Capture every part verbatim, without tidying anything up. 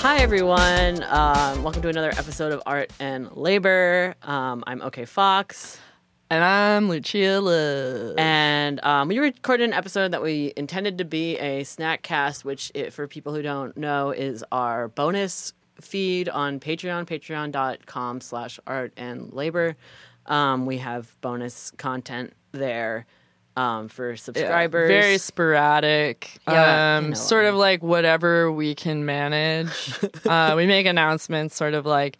Hi, everyone. Um, welcome to another episode of Art and Labor. Um, I'm OK Fox. And I'm Lucia Love. And um, we recorded an episode that we intended to be a snack cast, which, it, for people who don't know, is our bonus feed on Patreon, patreon.com slash art and labor. Um, we have bonus content there. Um, for subscribers. Yeah, very sporadic. Yeah, um, you know, sort um, of like whatever we can manage. uh, we make announcements sort of like,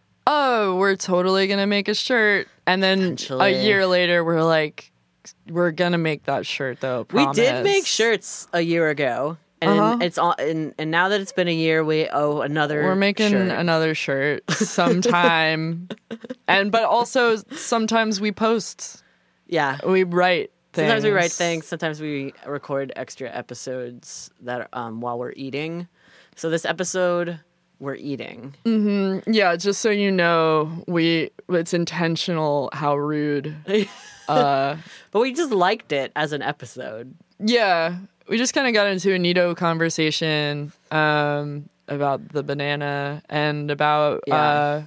oh, we're totally going to make a shirt. And then Eventually. a year later, we're like, we're going to make that shirt, though. Promise. We did make shirts a year ago. And Uh-huh. it's all, and, and now that it's been a year, we owe another We're making shirt. another shirt sometime. and But also, sometimes we post. Yeah. We write. Things. Sometimes we write things. Sometimes we record extra episodes that um, while we're eating. So this episode, we're eating. Mm-hmm. Yeah, just so you know, we it's intentional how rude. uh, But we just liked it as an episode. yeah, we just kind of got into a neato conversation um, about the banana and about Yeah. uh,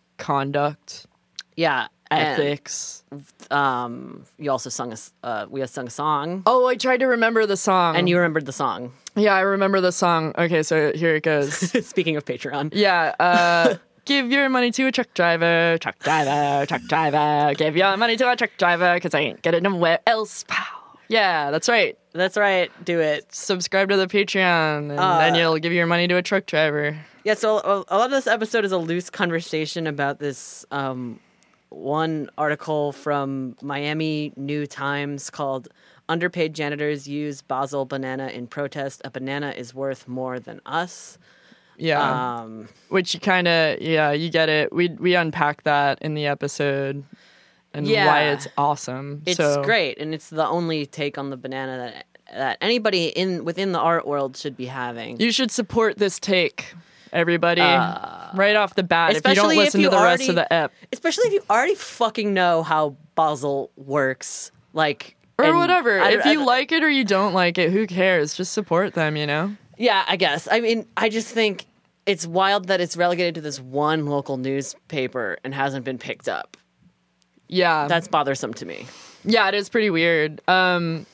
conduct, Yeah. ethics. And, um, you also sung a, s- uh, we had sung a song. Oh, I tried to remember the song. And you remembered the song. Yeah, I remember the song. Okay, so here it goes. Speaking of Patreon. Yeah, uh, give your money to a truck driver, truck driver, truck driver. Give your money to a truck driver, because I ain't getting nowhere else. Pow. Yeah, that's right. That's right. Do it. Subscribe to the Patreon, and Uh, then you'll give your money to a truck driver. Yeah, so a, a lot of this episode is a loose conversation about this um, one article from Miami New Times called Underpaid Janitors Use Basel Banana in Protest. A Banana is Worth More Than Us. Yeah, Um, which you kind of, yeah, you get it. We we unpack that in the episode and Yeah. why it's awesome. it's so, great, and it's the only take on the banana that that anybody in within the art world should be having. You should support this take, everybody, Uh, right off the bat. If you especially don't if listen you to the rest already- of the ep. Especially if you already fucking know how Basel works, like Or and whatever. I- if you I- like it or you don't like it, who cares? Just support them, you know? Yeah, I guess. I mean, I just think it's wild that it's relegated to this one local newspaper and hasn't been picked up. Yeah. That's bothersome to me. Yeah, it is pretty weird. Um,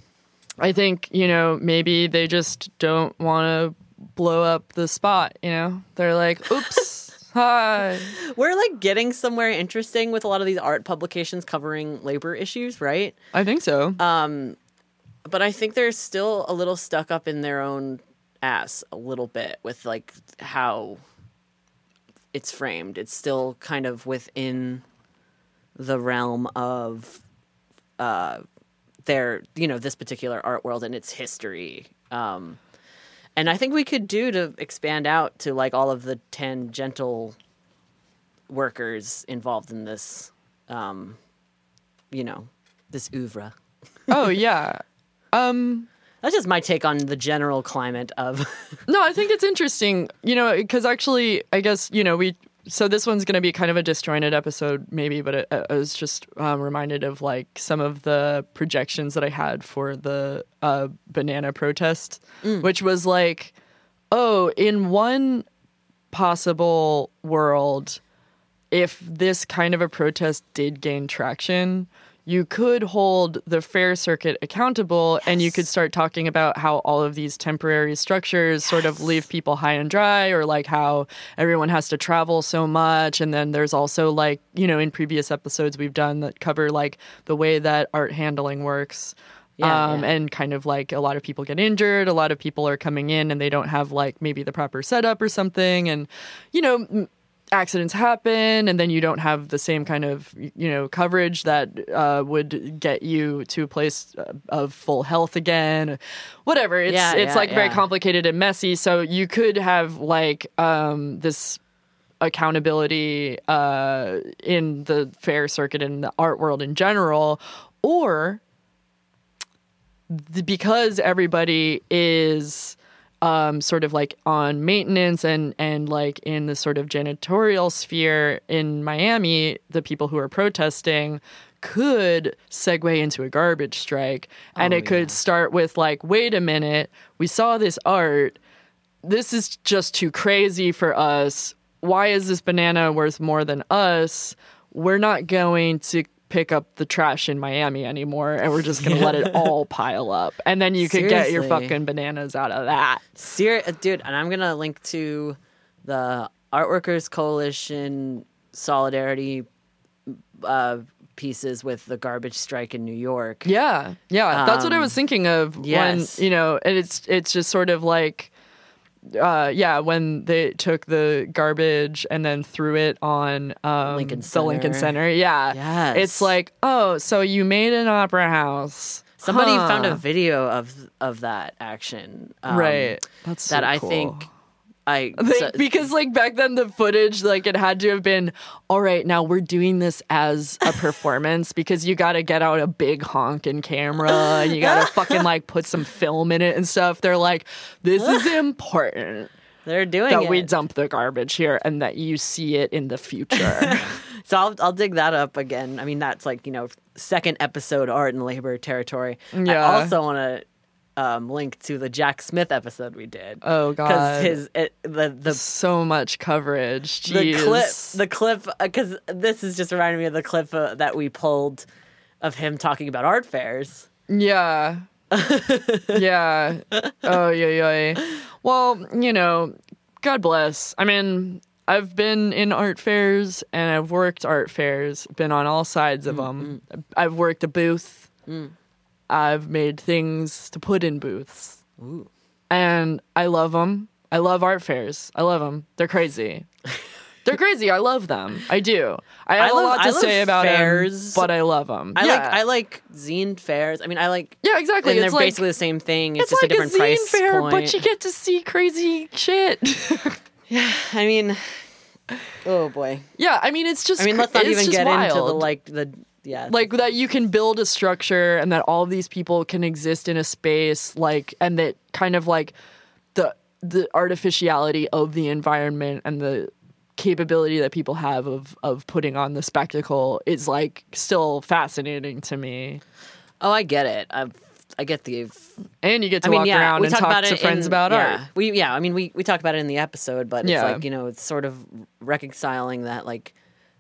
I think, you know, maybe they just don't want to blow up the spot, you know? They're like, oops, hi. We're like getting somewhere interesting with a lot of these art publications covering labor issues, right? I think so. Um, but I think they're still a little stuck up in their own ass a little bit with like how it's framed. It's still kind of within the realm of uh, their, you know, this particular art world and its history. Um, and I think we could do to expand out to like all of the tangential workers involved in this, um, you know, this oeuvre. oh, yeah. Um, That's just my take on the general climate of. no, I think it's interesting, you know, because actually, I guess, you know, we, so this one's going to be kind of a disjointed episode, maybe, but it, I was just um, reminded of like some of the projections that I had for the uh, banana protest, Mm. which was like, oh, in one possible world, if this kind of a protest did gain traction, you could hold the fair circuit accountable, and you could start talking about how all of these temporary structures yes. sort of leave people high and dry, or like how everyone has to travel so much. And then there's also like, you know, in previous episodes we've done that cover like the way that art handling works. Yeah, um, yeah. And kind of like a lot of people get injured. A lot of people are coming in and they don't have like maybe the proper setup or something. And, you know, m- accidents happen, and then you don't have the same kind of, you know, coverage that uh, would get you to a place of full health again. Whatever. It's Yeah, it's yeah, like very yeah. complicated and messy. So you could have like um, this accountability uh, in the fair circuit and the art world in general, or th- because everybody is um, sort of like on maintenance and, and like in the sort of janitorial sphere in Miami, the people who are protesting could segue into a garbage strike. And Oh, it could yeah. start with like, wait a minute, we saw this art. this is just too crazy for us. Why is this banana worth more than us? We're not going to pick up the trash in Miami anymore, and we're just going to let it all pile up. And then you could get your Seriously. fucking bananas out of that. Ser- dude, and I'm gonna link to the Art Workers Coalition solidarity uh, pieces with the garbage strike in New York. Yeah, yeah, that's what I Um, was thinking of yes. when, you know, and it's it's just sort of like, uh, yeah, when they took the garbage and then threw it on um, Lincoln the Lincoln Center. Center. Yeah, Yes. it's like, oh, so you made an opera house. Somebody Huh. found a video of of that action, um, right. That's so that I cool. think I They- so- because like back then the footage, like it had to have been, all right, now we're doing this as a performance because you got to get out a big honking camera and you got to fucking like put some film in it and stuff. They're like, this is important they're doing that it. we dump the garbage here and that you see it in the future. So I'll I'll dig that up again. I mean, that's like, you know, second episode art and labor territory. Yeah. I also want to um, link to the Jack Smith episode we did. Oh, Because God. his it, the the So much coverage. the Jeez. clip the clip because this is just reminding me of the clip uh, that we pulled of him talking about art fairs. Yeah. yeah. Oh, yeah, yeah. Well, you know, God bless. I mean, I've been in art fairs and I've worked art fairs, been on all sides of them. I've worked a booth. I've made things to put in booths. Ooh. And I love them. I love art fairs. I love them. They're crazy. They're crazy. I love them. I do. I have I love- a lot to I love say about fairs. them, but I love them. I yeah. like I like zine fairs. I mean, I like yeah, exactly. and they're It's like, basically the same thing. It's, it's just like a different zine price fair, point. but you get to see crazy shit. I mean, oh boy. yeah, I mean, it's just. I mean, let's not it's even just get into the wild. like the yeah like that you can build a structure and that all of these people can exist in a space, like, and that kind of like the the artificiality of the environment and the capability that people have of of putting on the spectacle is like still fascinating to me. Oh, I get it. I I get the. And you get to I mean, walk yeah, around we and talk talk about to it friends in- about yeah. art. We yeah, I mean, we we talk about it in the episode, but it's Yeah. like, you know, it's sort of reconciling that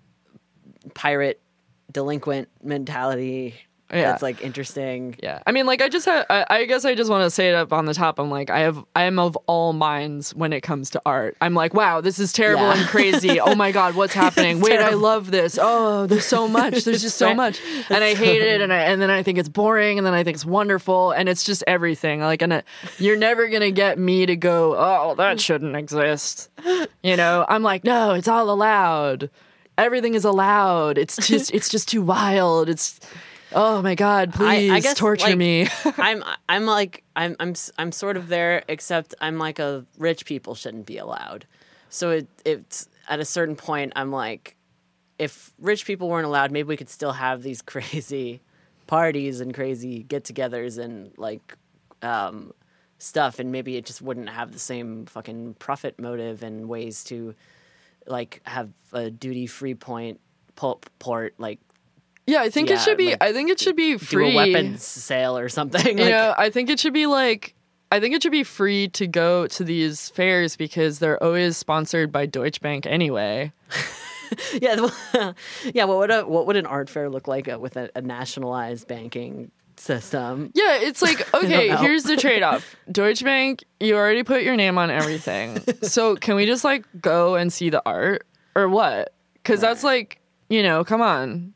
pirate delinquent mentality. Yeah. That's like interesting. Yeah, I mean, like, I just have, I, I guess I just want to say it up on the top. I'm like, I have, I am of all minds when it comes to art. I'm like, wow, this is terrible Yeah. and crazy. Oh my God, what's happening? Wait, I terrible. love this. Oh, there's so much. There's just so right. much. And I hate it. And I, and then I think it's boring. And then I think it's wonderful. And it's just everything. Like, and it, you're never going to get me to go, oh, that shouldn't exist. You know, I'm like, no, it's all allowed. Everything is allowed. It's just, it's just too wild. It's, oh my God, please I, I guess, torture like, me. I'm I'm like I'm I'm s- I'm sort of there, except I'm like a rich people shouldn't be allowed. So it it's at a certain point I'm like, if rich people weren't allowed, maybe we could still have these crazy parties and crazy get-togethers and like um, stuff, and maybe it just wouldn't have the same fucking profit motive and ways to like have a duty-free point pulp port like. Yeah, I think it Yeah, should be. like, I think it should be Do free. a weapons sale or something. You like, know, I think it should be like. I think it should be free to go to these fairs because they're always sponsored by Deutsche Bank anyway. yeah, well, yeah. What would a what would an art fair look like uh, with a, a nationalized banking system? Yeah, it's like, okay, know. here's the trade-off. Deutsche Bank, you already put your name on everything. So can we just like go and see the art or what? Because that's like, you know, come on.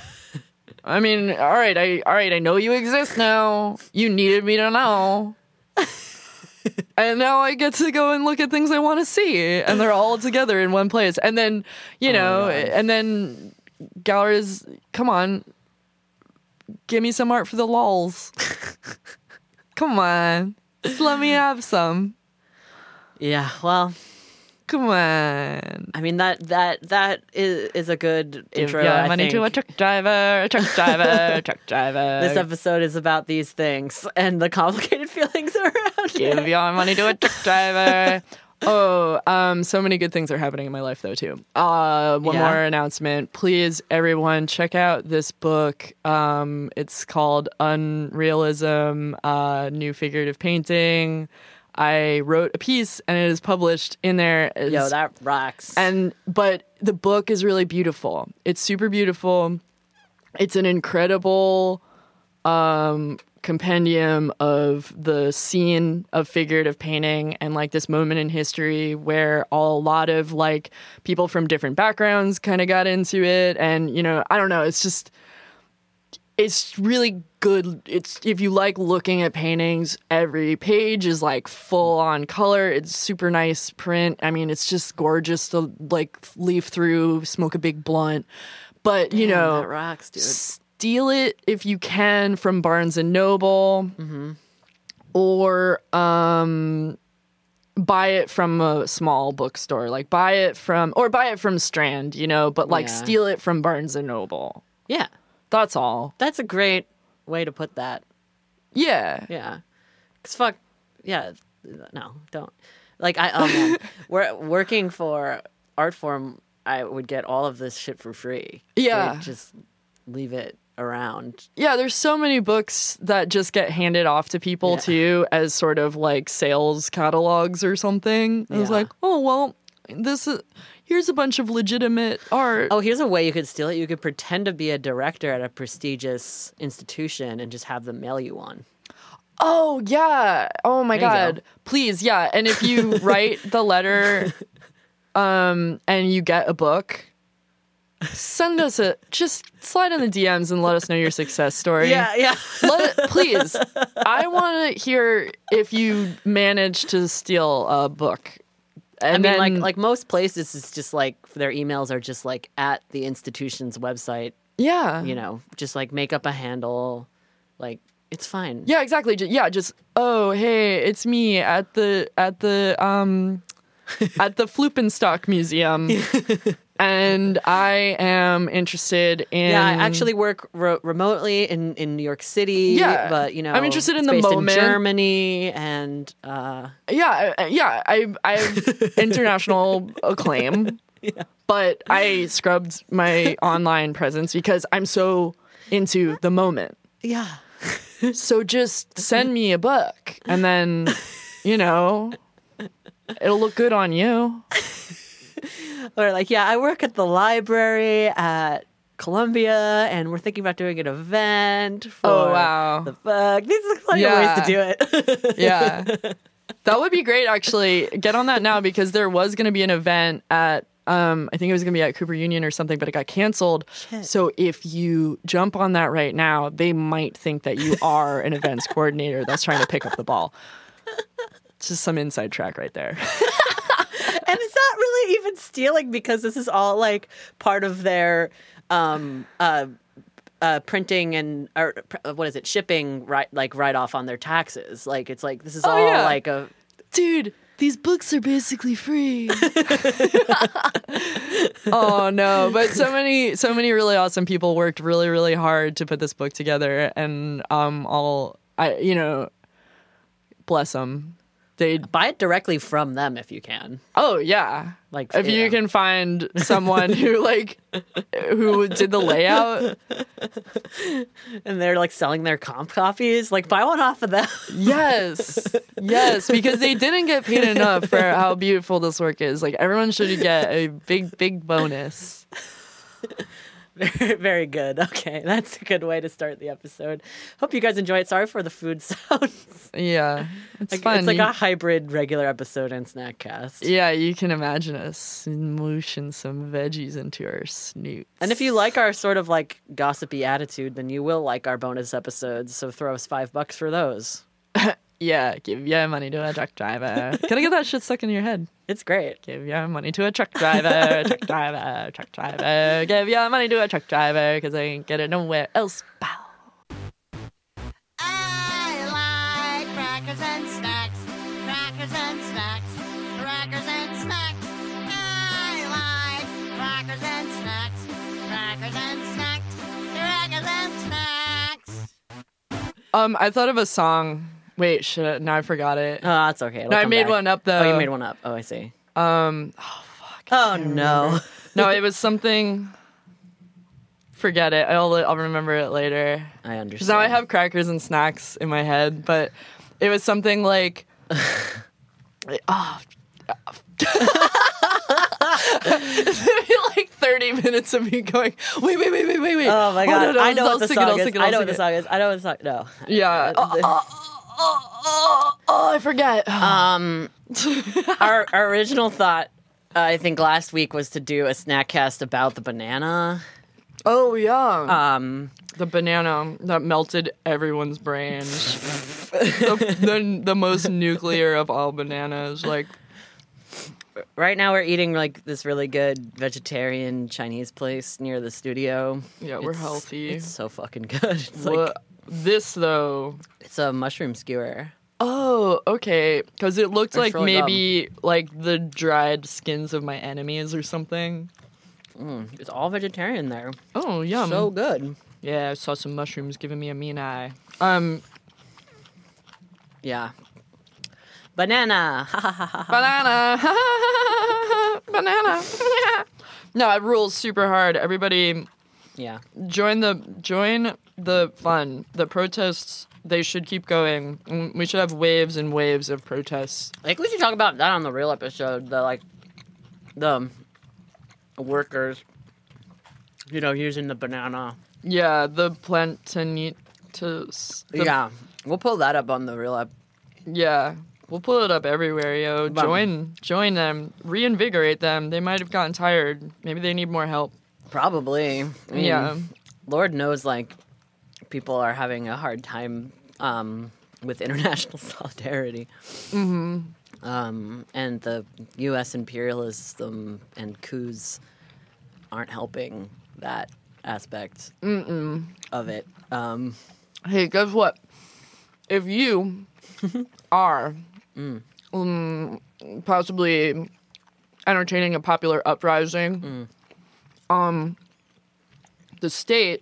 I mean, all right, I all right, I know you exist now. You needed me to know. And now I get to go and look at things I want to see, and they're all together in one place. And then, you know, God. and then galleries, come on, give me some art for the lols. Come on, just let me have some. Yeah. Well, Come on. I mean that that that is is a good Give intro. your I money think. to a truck driver, a truck driver, a truck driver. This episode is about these things and the complicated feelings around Give it. your money to a truck driver. Oh, um, so many good things are happening in my life though too. Uh, one Yeah. more announcement, please, everyone, check out this book. Um, it's called Unrealism, uh, New Figurative Painting. I wrote a piece and it is published in there. As, Yo, that rocks. And but the book is really beautiful. It's super beautiful. It's an incredible um, compendium of the scene of figurative painting and like this moment in history where a lot of like people from different backgrounds kind of got into it. And, you know, I don't know, it's just, it's really good. It's, if you like looking at paintings, every page is like full on color. It's super nice print. I mean, it's just gorgeous to like leaf through, smoke a big blunt. But, you Damn, know, that rocks, dude. steal it if you can from Barnes and Noble, Mm-hmm. or um, buy it from a small bookstore. Like buy it from, or buy it from Strand, you know, but like Yeah. steal it from Barnes and Noble. Yeah, That's all. that's a great way to put that. Yeah. Yeah, cause fuck, yeah, no, don't. Like I, oh man, we're working for Artform. I would get all of this shit for free. Yeah. They'd just leave it around. Yeah, there's so many books that just get handed off to people Yeah. too as sort of like sales catalogs or something. It was Yeah. like, oh well, this is here's a bunch of legitimate art. Oh, here's a way you could steal it. You could pretend to be a director at a prestigious institution and just have them mail you one. Oh yeah. Oh my There you god. go. Please, yeah. And if you write the letter um and you get a book, send us a just slide in the D Ms and let us know your success story. yeah. Let, please. I want to hear if you manage to steal a book. And I mean, then, like like most places, it's just like their emails are just like at the institution's website. yeah. You know, just like make up a handle. Like it's fine. Yeah, exactly. Ju- Yeah, just oh, hey, it's me at the at the um at the Fluppenstock Museum. And I am interested in. Yeah, I actually work re- remotely in, in New York City. Yeah. But, you know, I'm interested in it's the based moment. in Germany and uh, Yeah, uh, yeah. I I have international acclaim, but I scrubbed my online presence because I'm so into the moment. yeah. So just send me a book, and then, you know, it'll look good on you. Or like, yeah, I work at the library at Columbia, and we're thinking about doing an event for Oh, wow. the book. These are plenty of Yeah. ways to do it. Yeah. That would be great, actually. Get on that now because there was going to be an event at, um, I think it was going to be at Cooper Union or something, but it got canceled. Shit. So if you jump on that right now, they might think that you are an events coordinator that's trying to pick up the ball. It's just some inside track right there. And it's not really even stealing because this is all like part of their um, uh, uh, printing and or pr- what is it, shipping right like write off on their taxes. Like it's like this is Oh, all yeah. like a Dude, these books are basically free. Oh no, but so many so many really awesome people worked really really hard to put this book together, and um all I you know bless them. They buy it directly from them if you can. oh yeah. Like If you yeah. can find someone who like who did the layout, And they're like selling their comp copies, like buy one off of them. yes, yes, because they didn't get paid enough for how beautiful this work is. Like everyone should get a big big bonus. Very, very good. Okay, that's a good way to start the episode. Hope you guys enjoy it. Sorry for the food sounds. Yeah, it's Like, fun. it's like You- a hybrid regular episode and snack cast. yeah, you can imagine us mooshing some veggies into our snoots. And if you like our sort of like gossipy attitude, then you will like our bonus episodes. So throw us five bucks for those. yeah, give your money to a truck driver. Can I get that shit stuck in your head? It's great. Give your money to a truck driver, truck driver, truck driver. Give your money to a truck driver because I ain't get it nowhere else. Pow. I like crackers and snacks, crackers and snacks, crackers and snacks. I like crackers and snacks, crackers and snacks, crackers and snacks. Um, I thought of a song. Wait, shit. Now I forgot it. Oh, that's okay. It'll no, I come made back. one up though. Oh, you made one up. Oh, I see. Um, oh fuck. Oh no. No, it was something. Forget it. I'll I'll remember it later. I understand. Because now I have crackers and snacks in my head, but it was something like Oh. It's gonna be like thirty minutes of me going, wait, wait, wait, wait, wait, wait. Oh my god, no, no, I know I'll what the sing it, song I'll is. sing it, I I'll know sing what the it. song is. I know what the song. No. Yeah. Uh, Oh, oh, oh, oh, oh, I forget. Um, our, our original thought, uh, I think last week, was to do a snack cast about the banana. Oh yeah. Um, The banana that melted everyone's brains. the, the the most nuclear of all bananas. Like, right now we're eating like this really good vegetarian Chinese place near the studio. yeah, we're It's- healthy. It's so fucking good. It's Wha- like this though. it's a mushroom skewer. Oh, okay. Because it looked It's like really maybe like the dried skins of my enemies or something. Mm, it's all vegetarian there. Oh, yum. So good. yeah, I saw some mushrooms giving me a mean eye. Um, Yeah. Banana. banana. banana. no, it rules super hard. Everybody Yeah. join the join the fun. The protests, they should keep going. Mm, We should have waves and waves of protests. I think we should talk about that on the real episode. The like the workers, you know, using the banana. Yeah, the plantanitos. The, yeah. We'll pull that up on the real ep. Yeah. We'll pull it up everywhere, yo. Bum. Join join them. Reinvigorate them. They might have gotten tired. Maybe they need more help. Probably. I mean, Yeah. Lord knows, like, people are having a hard time um, with international solidarity. Mm-hmm. Um, and the U S imperialism and coups aren't helping that aspect Mm-mm. of it. Um, Hey, guess what? If you are Mm. um, possibly entertaining a popular uprising, Mm. um, the state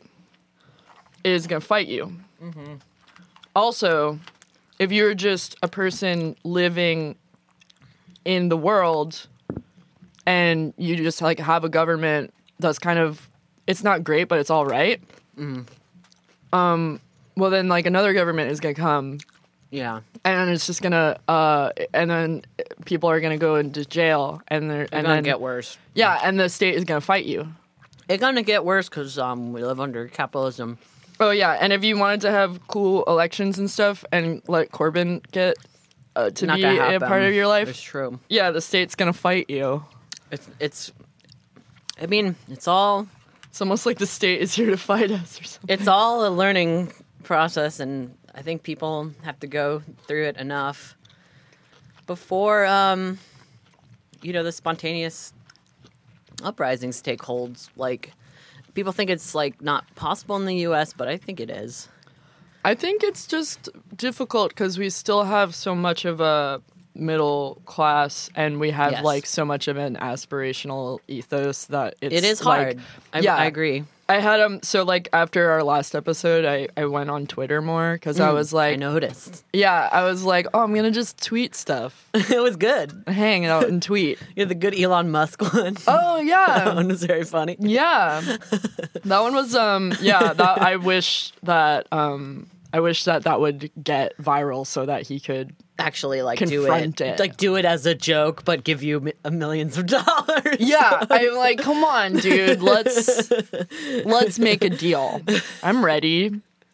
is going to fight you. Mm-hmm. Also, if you're just a person living in the world and you just like have a government that's kind of, it's not great, but it's all right. Mm. Um, well, then like another government is going to come Yeah. and it's just gonna uh and then people are gonna go into jail and they're It's and gonna then get worse. yeah and the state is gonna fight you. It's gonna get worse because um, we live under capitalism. Oh yeah, and if you wanted to have cool elections and stuff and let Corbyn get uh, to Not be gonna a happen. part of your life, It's true. yeah, the state's gonna fight you. It's it's. I mean, it's all It's almost like the state is here to fight us or something. it's all a learning process, and I think people have to go through it enough before um, you know, the spontaneous uprisings take hold. Like, people think it's like not possible in the U S, but I think it is. I think it's just difficult because we still have so much of a middle class and we have Yes. like so much of an aspirational ethos that it's It is like- hard. I, yeah. I agree. I had um so like after our last episode I, I went on Twitter more because I was like I noticed. yeah I was like oh I'm gonna just tweet stuff It was good. hang out and tweet You had the good Elon Musk one. oh That yeah one was very funny. yeah that one was um yeah that I wish that um I wish that that would get viral so that he could Actually, like do Confront it. it. like do it as a joke, but give you mi- millions of dollars. yeah I'm like come on dude let's let's make a deal. I'm ready.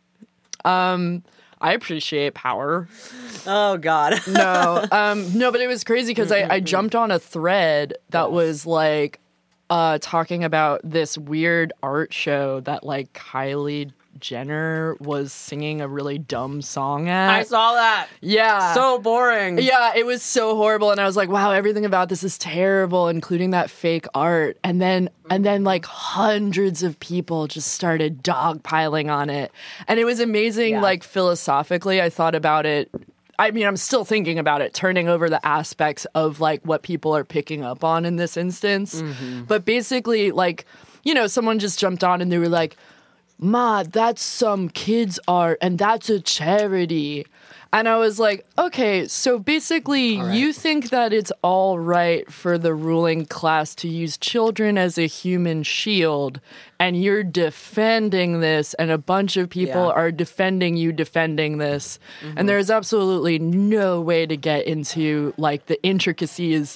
um I appreciate power. Oh God. No, um, no, but it was crazy because I, I jumped on a thread that was like uh, talking about this weird art show that like Kylie Jenner was singing a really dumb song at. I saw that. yeah. So boring. Yeah, it was so horrible, and I was like, "Wow, everything about this is terrible, including that fake art." And then, and then, like hundreds of people just started dogpiling on it, and it was amazing. Yeah. Like philosophically, I thought about it. I mean, I'm still thinking about it, turning over the aspects of like what people are picking up on in this instance. But basically, like, you know, someone just jumped on and they were like, "Ma, that's some kids' art, and that's a charity." And I was like, okay, so basically right. you think that it's all right for the ruling class to use children as a human shield, and you're defending this, and a bunch of people Yeah. are defending you defending this. And there's absolutely no way to get into like the intricacies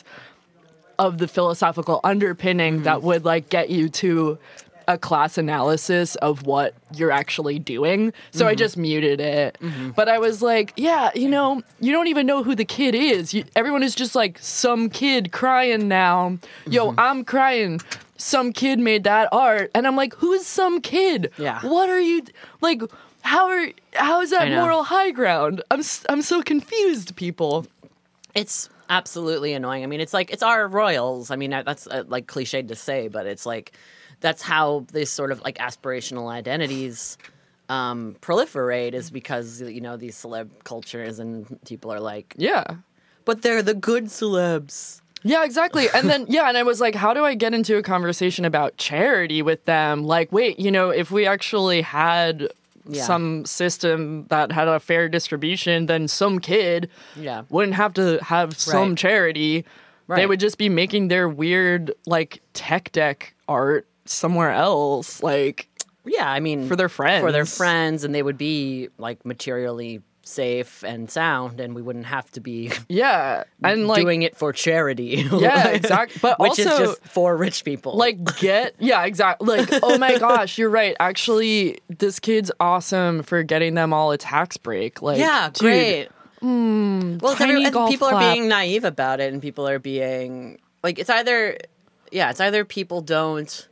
of the philosophical underpinning that would like get you to a class analysis of what you're actually doing. So Mm-hmm. I just muted it. Mm-hmm. But I was like, yeah, you know, you don't even know who the kid is. You, everyone is just like some kid crying now. Yo, Mm-hmm. I'm crying. Some kid made that art. And I'm like, who's some kid? Yeah. What are you like how are how is that I know. moral high ground? I'm s- I'm so confused, people. It's absolutely annoying. I mean, it's like it's our royals. I mean, that's uh, like cliched to say, but it's like that's how this sort of like aspirational identities um, proliferate, is because you know these celeb cultures and people are like, Yeah. but they're the good celebs. Yeah, exactly. And then, yeah, and I was like, how do I get into a conversation about charity with them? Like, wait, you know, if we actually had Yeah. some system that had a fair distribution, then some kid Yeah. wouldn't have to have some Right. charity. They Right. would just be making their weird, like, tech deck art somewhere else. Like, Yeah, I mean, For their friends. for their friends, and they would be like materially safe and sound, and we wouldn't have to be yeah. And, like, doing it for charity. yeah, exactly. But Which is also, just for rich people. like, get, yeah, exactly. Like, oh my gosh, you're right. Actually, this kid's awesome for getting them all a tax break. Like, yeah, dude, great. well, it's tiny every, and golf people clap. are being naive about it, and people are being like, it's either, yeah, it's either people don't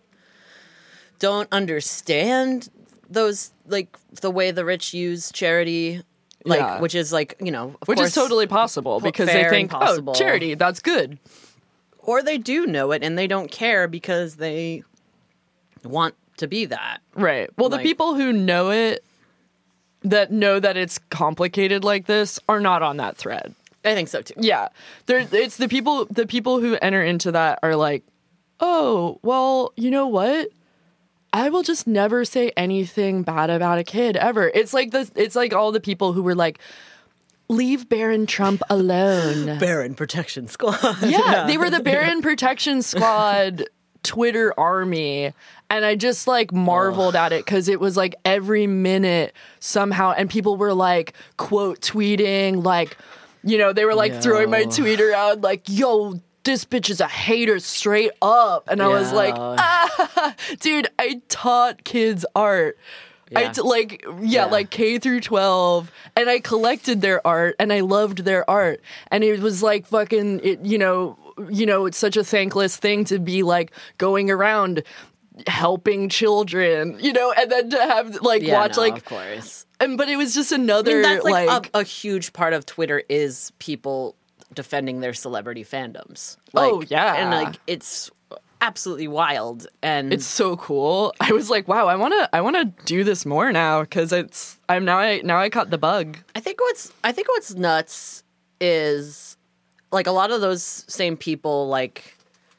don't understand those, like the way the rich use charity, like Yeah. which is like, you know, of Which course, is totally possible po- because fair they and think, oh, possible. charity, that's good. or they do know it and they don't care because they want to be that. Right. Well, the Like- people who know it, that know that it's complicated like this, are not on that thread. I think so too. Yeah. There, it's the people, the people who enter into that are like, oh, well, you know what? I will just never say anything bad about a kid ever. It's like the, it's like all the people who were like, leave Barron Trump alone. Barron Protection Squad. Yeah, they were the Barron Protection Squad Twitter army. And I just like marveled at it because it was like every minute somehow, and people were like quote tweeting, like, you know, they were like Yo. throwing my tweet around, like, yo, this bitch is a hater straight up. And I was like, Yeah. ah, dude, I taught kids art. I Yeah. t- like yeah, Yeah. like K through twelve, and I collected their art and I loved their art, and it was like fucking it, you know, you know, it's such a thankless thing to be like going around helping children, you know, and then to have like Yeah, watch no, like of course. and but it was just I another mean, that's like, like, a, a huge part of Twitter is people defending their celebrity fandoms. Like, Oh, yeah. and like it's absolutely wild. And it's so cool. I was like, wow, I want to I want to do this more now because it's I'm now I now I caught the bug. I think what's I think what's nuts is like a lot of those same people like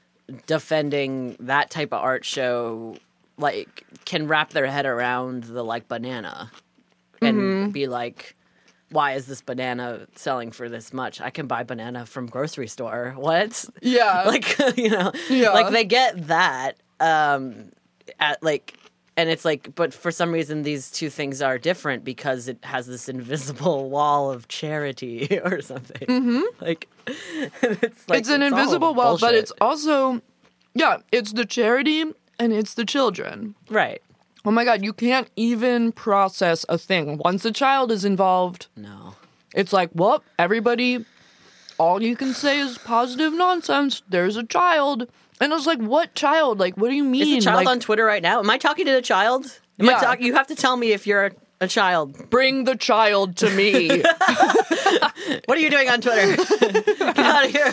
defending that type of art show like can wrap their head around the like banana and Mm-hmm. be like, why is this banana selling for this much? I can buy banana from grocery store. What? Yeah. Like, you know, Yeah. like they get that um at like, and it's like, but for some reason these two things are different because it has this invisible wall of charity or something. Mm-hmm. Like, it's like it's an all invisible wall, but bullshit. it's also yeah, it's the charity and it's the children. right. Oh my god, you can't even process a thing. Once a child is involved, No. it's like, well, everybody, all you can say is positive nonsense. There's a child. And I was like, what child? Like, what do you mean? Is the child like, on Twitter right now? Am I talking to the child? Am Yeah. I talk- you have to tell me if you're a, a child. bring the child to me. What are you doing on Twitter? Get out of here.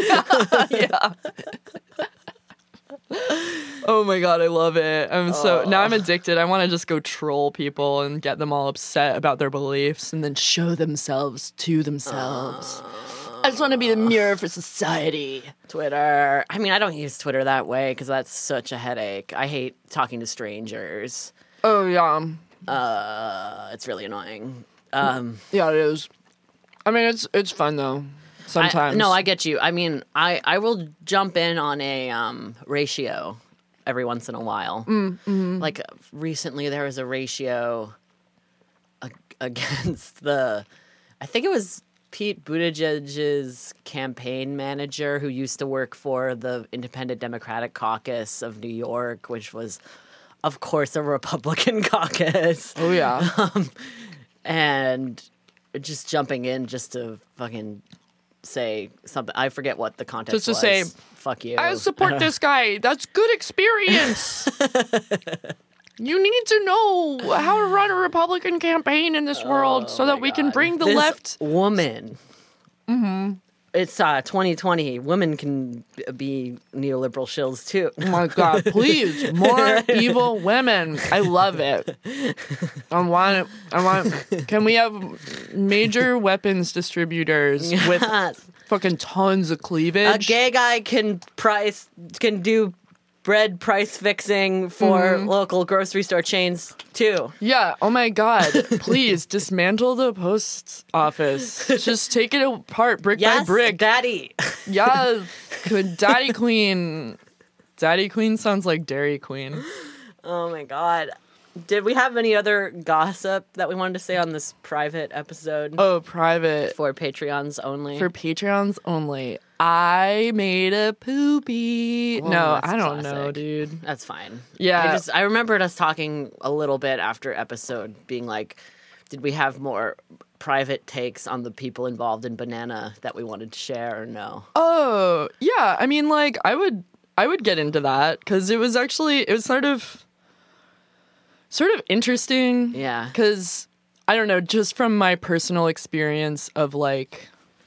yeah. Oh my god, I love it. I'm so now I'm addicted. I want to just go troll people and get them all upset about their beliefs and then show themselves to themselves. I just want to be the mirror for society. Twitter. I mean, I don't use Twitter that way because that's such a headache. I hate talking to strangers. Oh yeah. Uh, it's really annoying. Um, Yeah, it is. I mean, it's it's fun though. Sometimes. I, no, I get you. I mean, I, I will jump in on a um, ratio every once in a while. Mm, mm-hmm. Like recently, there was a ratio ag- against the, I think it was Pete Buttigieg's campaign manager who used to work for the Independent Democratic Caucus of New York, which was, of course, a Republican caucus. Oh yeah. Um, and just jumping in just to fucking say something. I forget what the context Just to was. say, fuck you. I support this guy. That's good experience. You need to know how to run a Republican campaign in this world so that we can bring the This left. woman. Mm-hmm. It's uh, twenty twenty. Women can be neoliberal shills too. Oh my God, please, more evil women. I love it. I want it. I want. Can we have major weapons distributors with Yes. fucking tons of A cleavage? gay guy can price can do bread price fixing for Mm-hmm. local grocery store chains too. Yeah. Oh my God. Please dismantle the post office. Just take it apart brick by Yes, brick. daddy. Yeah. Daddy Queen. Daddy Queen sounds like Dairy Queen. Oh my god. Did we have any other gossip that we wanted to say on this private episode Oh, private. for Patreons only? For Patreons only. I made a poopy. Oh, no, that's I don't know, classic. dude. That's fine. Yeah. I just I remembered us talking a little bit after episode being like, did we have more private takes on the people involved in Banana that we wanted to share or no? Oh, yeah. I mean, like, I would, I would get into that because it was actually, it was sort of, sort of interesting. Yeah. Because I don't know, just from my personal experience of like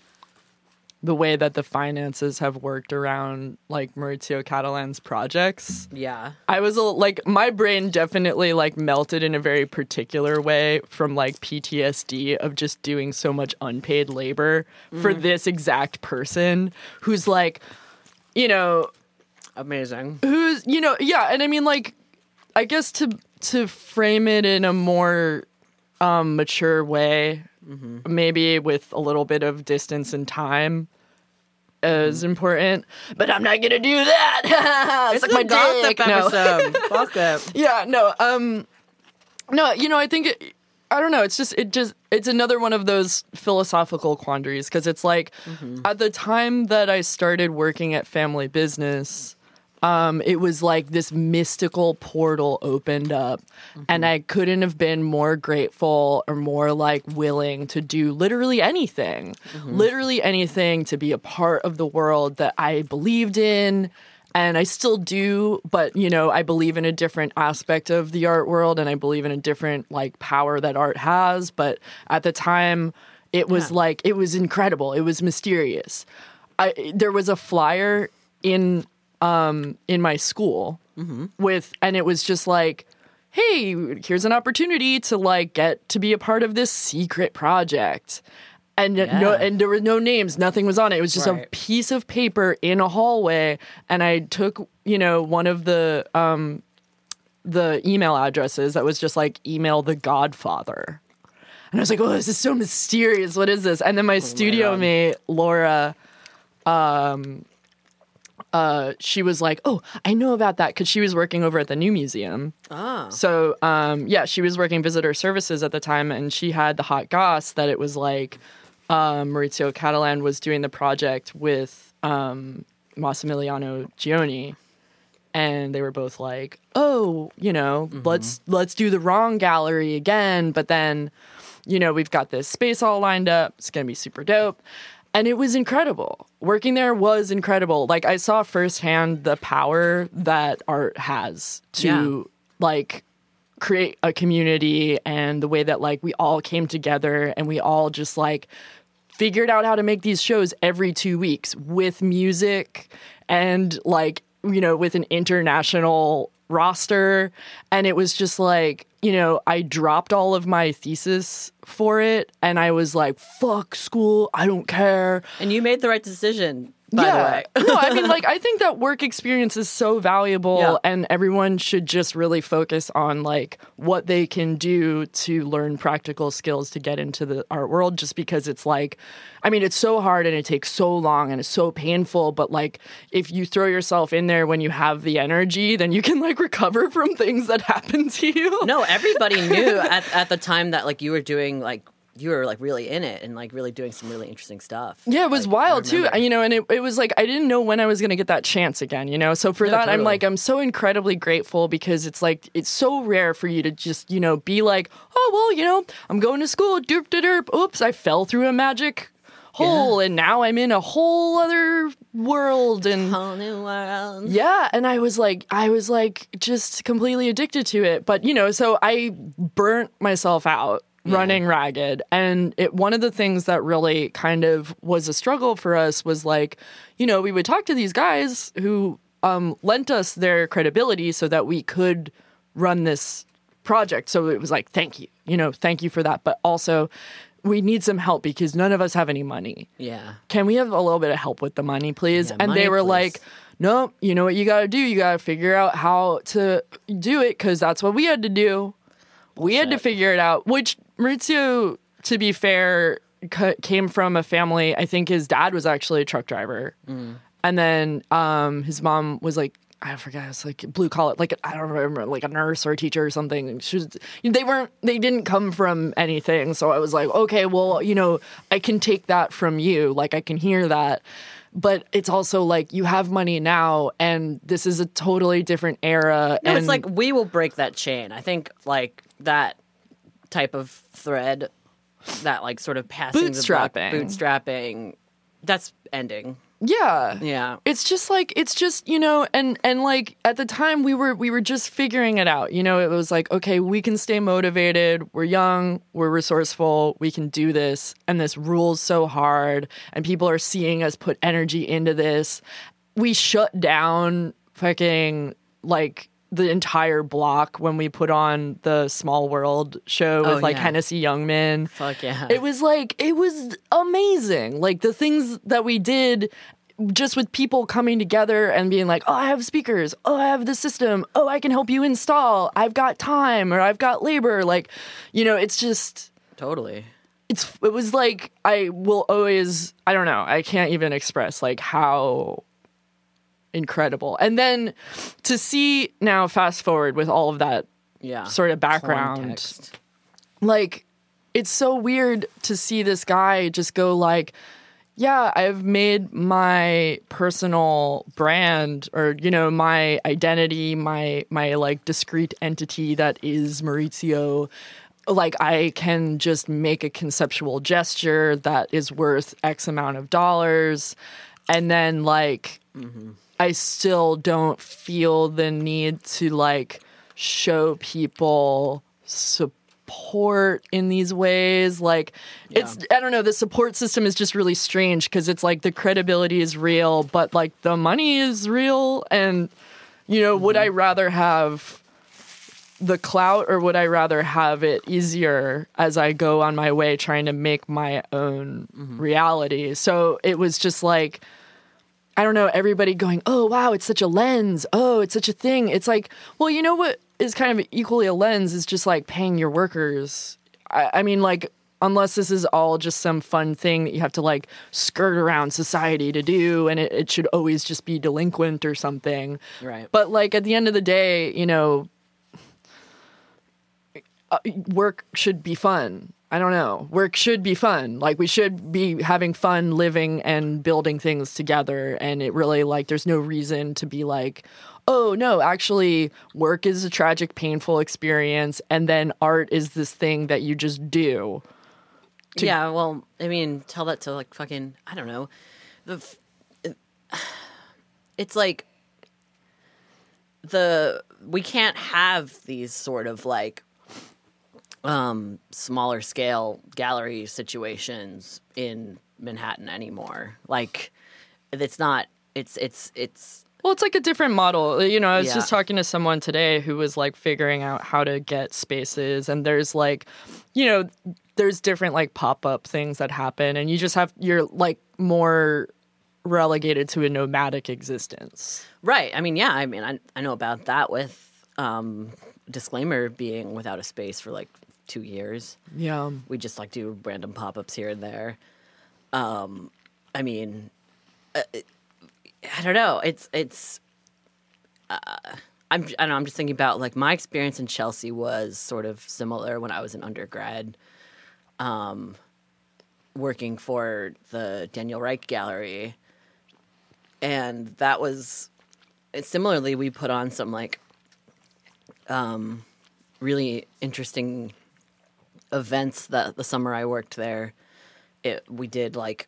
the way that the finances have worked around like Maurizio Catalan's projects. Yeah. I was a, like, my brain definitely like melted in a very particular way from like P T S D of just doing so much unpaid labor for this exact person who's like, you know, Amazing. who's, you know, yeah. And I mean, like, I guess to, to frame it in a more um, mature way, maybe with a little bit of distance and time, is important, but I'm not gonna do that. it's, It's like a my gossip dick. No. episode. Fuck it. Yeah, no, um, no, you know, I think it, I don't know. It's just, it just, it's another one of those philosophical quandaries because it's like at the time that I started working at Family Business, um, it was like this mystical portal opened up, and I couldn't have been more grateful or more like willing to do literally anything, literally anything to be a part of the world that I believed in. And I still do, but, you know, I believe in a different aspect of the art world, and I believe in a different, like, power that art has. But at the time, it was, Yeah. like, it was incredible. It was mysterious. I, there was a flyer in um, in my school with, and it was just like, hey, here's an opportunity to, like, get to be a part of this secret project. And no, Yeah. and there were no names. Nothing was on it. It was just a Right. piece of paper in a hallway. And I took, you know, one of the um, the email addresses that was just like email the Godfather. And I was like, oh, this is so mysterious. What is this? And then my studio God. mate Laura, um, uh, she was like, oh, I know about that because she was working over at the New Museum. Ah. So, um, yeah, she was working visitor services at the time, and she had the hot goss that it was like um, Maurizio Catalan was doing the project with um, Massimiliano Gioni, and they were both like, "Oh, you know, let's let's do the Wrong Gallery again." But then, you know, we've got this space all lined up. It's gonna be super dope. And it was incredible. Working there was incredible. Like, I saw firsthand the power that art has to, Yeah. like, create a community, and the way that, like, we all came together and we all just, like, figured out how to make these shows every two weeks with music and, like, you know, with an international roster. And it was just like, you know, I dropped all of my thesis for it, and I was like, fuck school, I don't care. And you made the right decision. by yeah. the way. No, I mean, like, I think that work experience is so valuable, Yeah. and everyone should just really focus on, like, what they can do to learn practical skills to get into the art world, just because it's, like, I mean, it's so hard and it takes so long and it's so painful, but, like, if you throw yourself in there when you have the energy, then you can, like, recover from things that happen to you. No, everybody knew at, at the time that, like, you were doing, like, you were, like, really in it and, like, really doing some really interesting stuff. Yeah, it was Like, wild I too. remember. You know, and it, it was like I didn't know when I was going to get that chance again, you know? So for Yeah, that, I'm totally. like, I'm so incredibly grateful because it's like, it's so rare for you to just, you know, be like, oh, well, you know, I'm going to school, derp de derp. Oops, I fell through a magic hole and now I'm in a whole other world. And Whole new world. yeah, and I was like, I was like just completely addicted to it. But, you know, so I burnt myself out running Ragged. And it, one of the things that really kind of was a struggle for us was like, you know, we would talk to these guys who um, lent us their credibility so that we could run this project. So it was like, thank you, you know, thank you for that. But also, we need some help because none of us have any money. Yeah. Can we have a little bit of help with the money, please? Yeah, and money, they were please. like, no, you know what you got to do? You got to figure out how to do it because that's what we had to do. We had to Bullshit. figure it out, which Maurizio, to be fair, c- came from a family. I think his dad was actually a truck driver. Mm. And then um, his mom was like, I forget, it's like blue collar, like, I don't remember, like a nurse or a teacher or something. She was, they weren't, they didn't come from anything. So I was like, okay, well, you know, I can take that from you. Like, I can hear that. But it's also like you have money now and this is a totally different era. No, and it's like we will break that chain. I think like that type of thread, that like sort of passing the buck, Bootstrapping. bootstrapping, that's ending. yeah. Yeah. It's just like it's just, you know, and and like at the time we were we were just figuring it out. You know, it was like, okay, we can stay motivated. We're young, we're resourceful, we can do this, and this rules so hard and people are seeing us put energy into this. We shut down fucking like the entire block when we put on the Small World show with Oh, like yeah. Hennessy Youngman. Fuck yeah. It was like, it was amazing. Like the things that we did just with people coming together and being like, oh, I have speakers. Oh, I have the system. Oh, I can help you install. I've got time or I've got labor. Like, you know, it's just, Totally. it's, it was like, I will always, I don't know, I can't even express like how incredible. And then to see now, fast forward with all of that Yeah. sort of background, Context. like it's so weird to see this guy just go like, yeah, I've made my personal brand or, you know, my identity, my my like discrete entity that is Maurizio. Like I can just make a conceptual gesture that is worth X amount of dollars. And then like I still don't feel the need to like show people support in these ways. Like it's, I don't know, the support system is just really strange because it's like the credibility is real, but like the money is real. And, you know, would I rather have the clout or would I rather have it easier as I go on my way trying to make my own reality? So it was just like, I don't know, everybody going, oh, wow, it's such a lens. Oh, it's such a thing. It's like, well, you know what is kind of equally a lens is just like paying your workers. I, I mean, like, unless this is all just some fun thing that you have to like skirt around society to do and it, it should always just be delinquent or something. Right. But like at the end of the day, you know, uh, work should be fun. I don't know. Work should be fun. Like we should be having fun living and building things together. And it really like there's no reason to be like, oh no, actually work is a tragic, painful experience. And then art is this thing that you just do. Yeah, well, I mean, tell that to like fucking, I don't know. The f- it- it's like the we can't have these sort of like um smaller scale gallery situations in Manhattan anymore. Like it's not it's it's it's Well, it's like a different model. You know, I was Yeah. just talking to someone today who was like figuring out how to get spaces and there's like, you know, there's different like pop-up things that happen and you just have you're like more relegated to a nomadic existence. Right. I mean, yeah. I mean, I I know about that with um, Disclaimer being without a space for like two years. Yeah. We just like do random pop ups here and there. Um, I mean, uh, it, I don't know. It's it's. Uh, I'm I don't know, I'm just thinking about like my experience in Chelsea was sort of similar when I was an undergrad, um, working for the Daniel Reich Gallery, and that was similarly we put on some like um, really interesting events that the summer I worked there. It we did like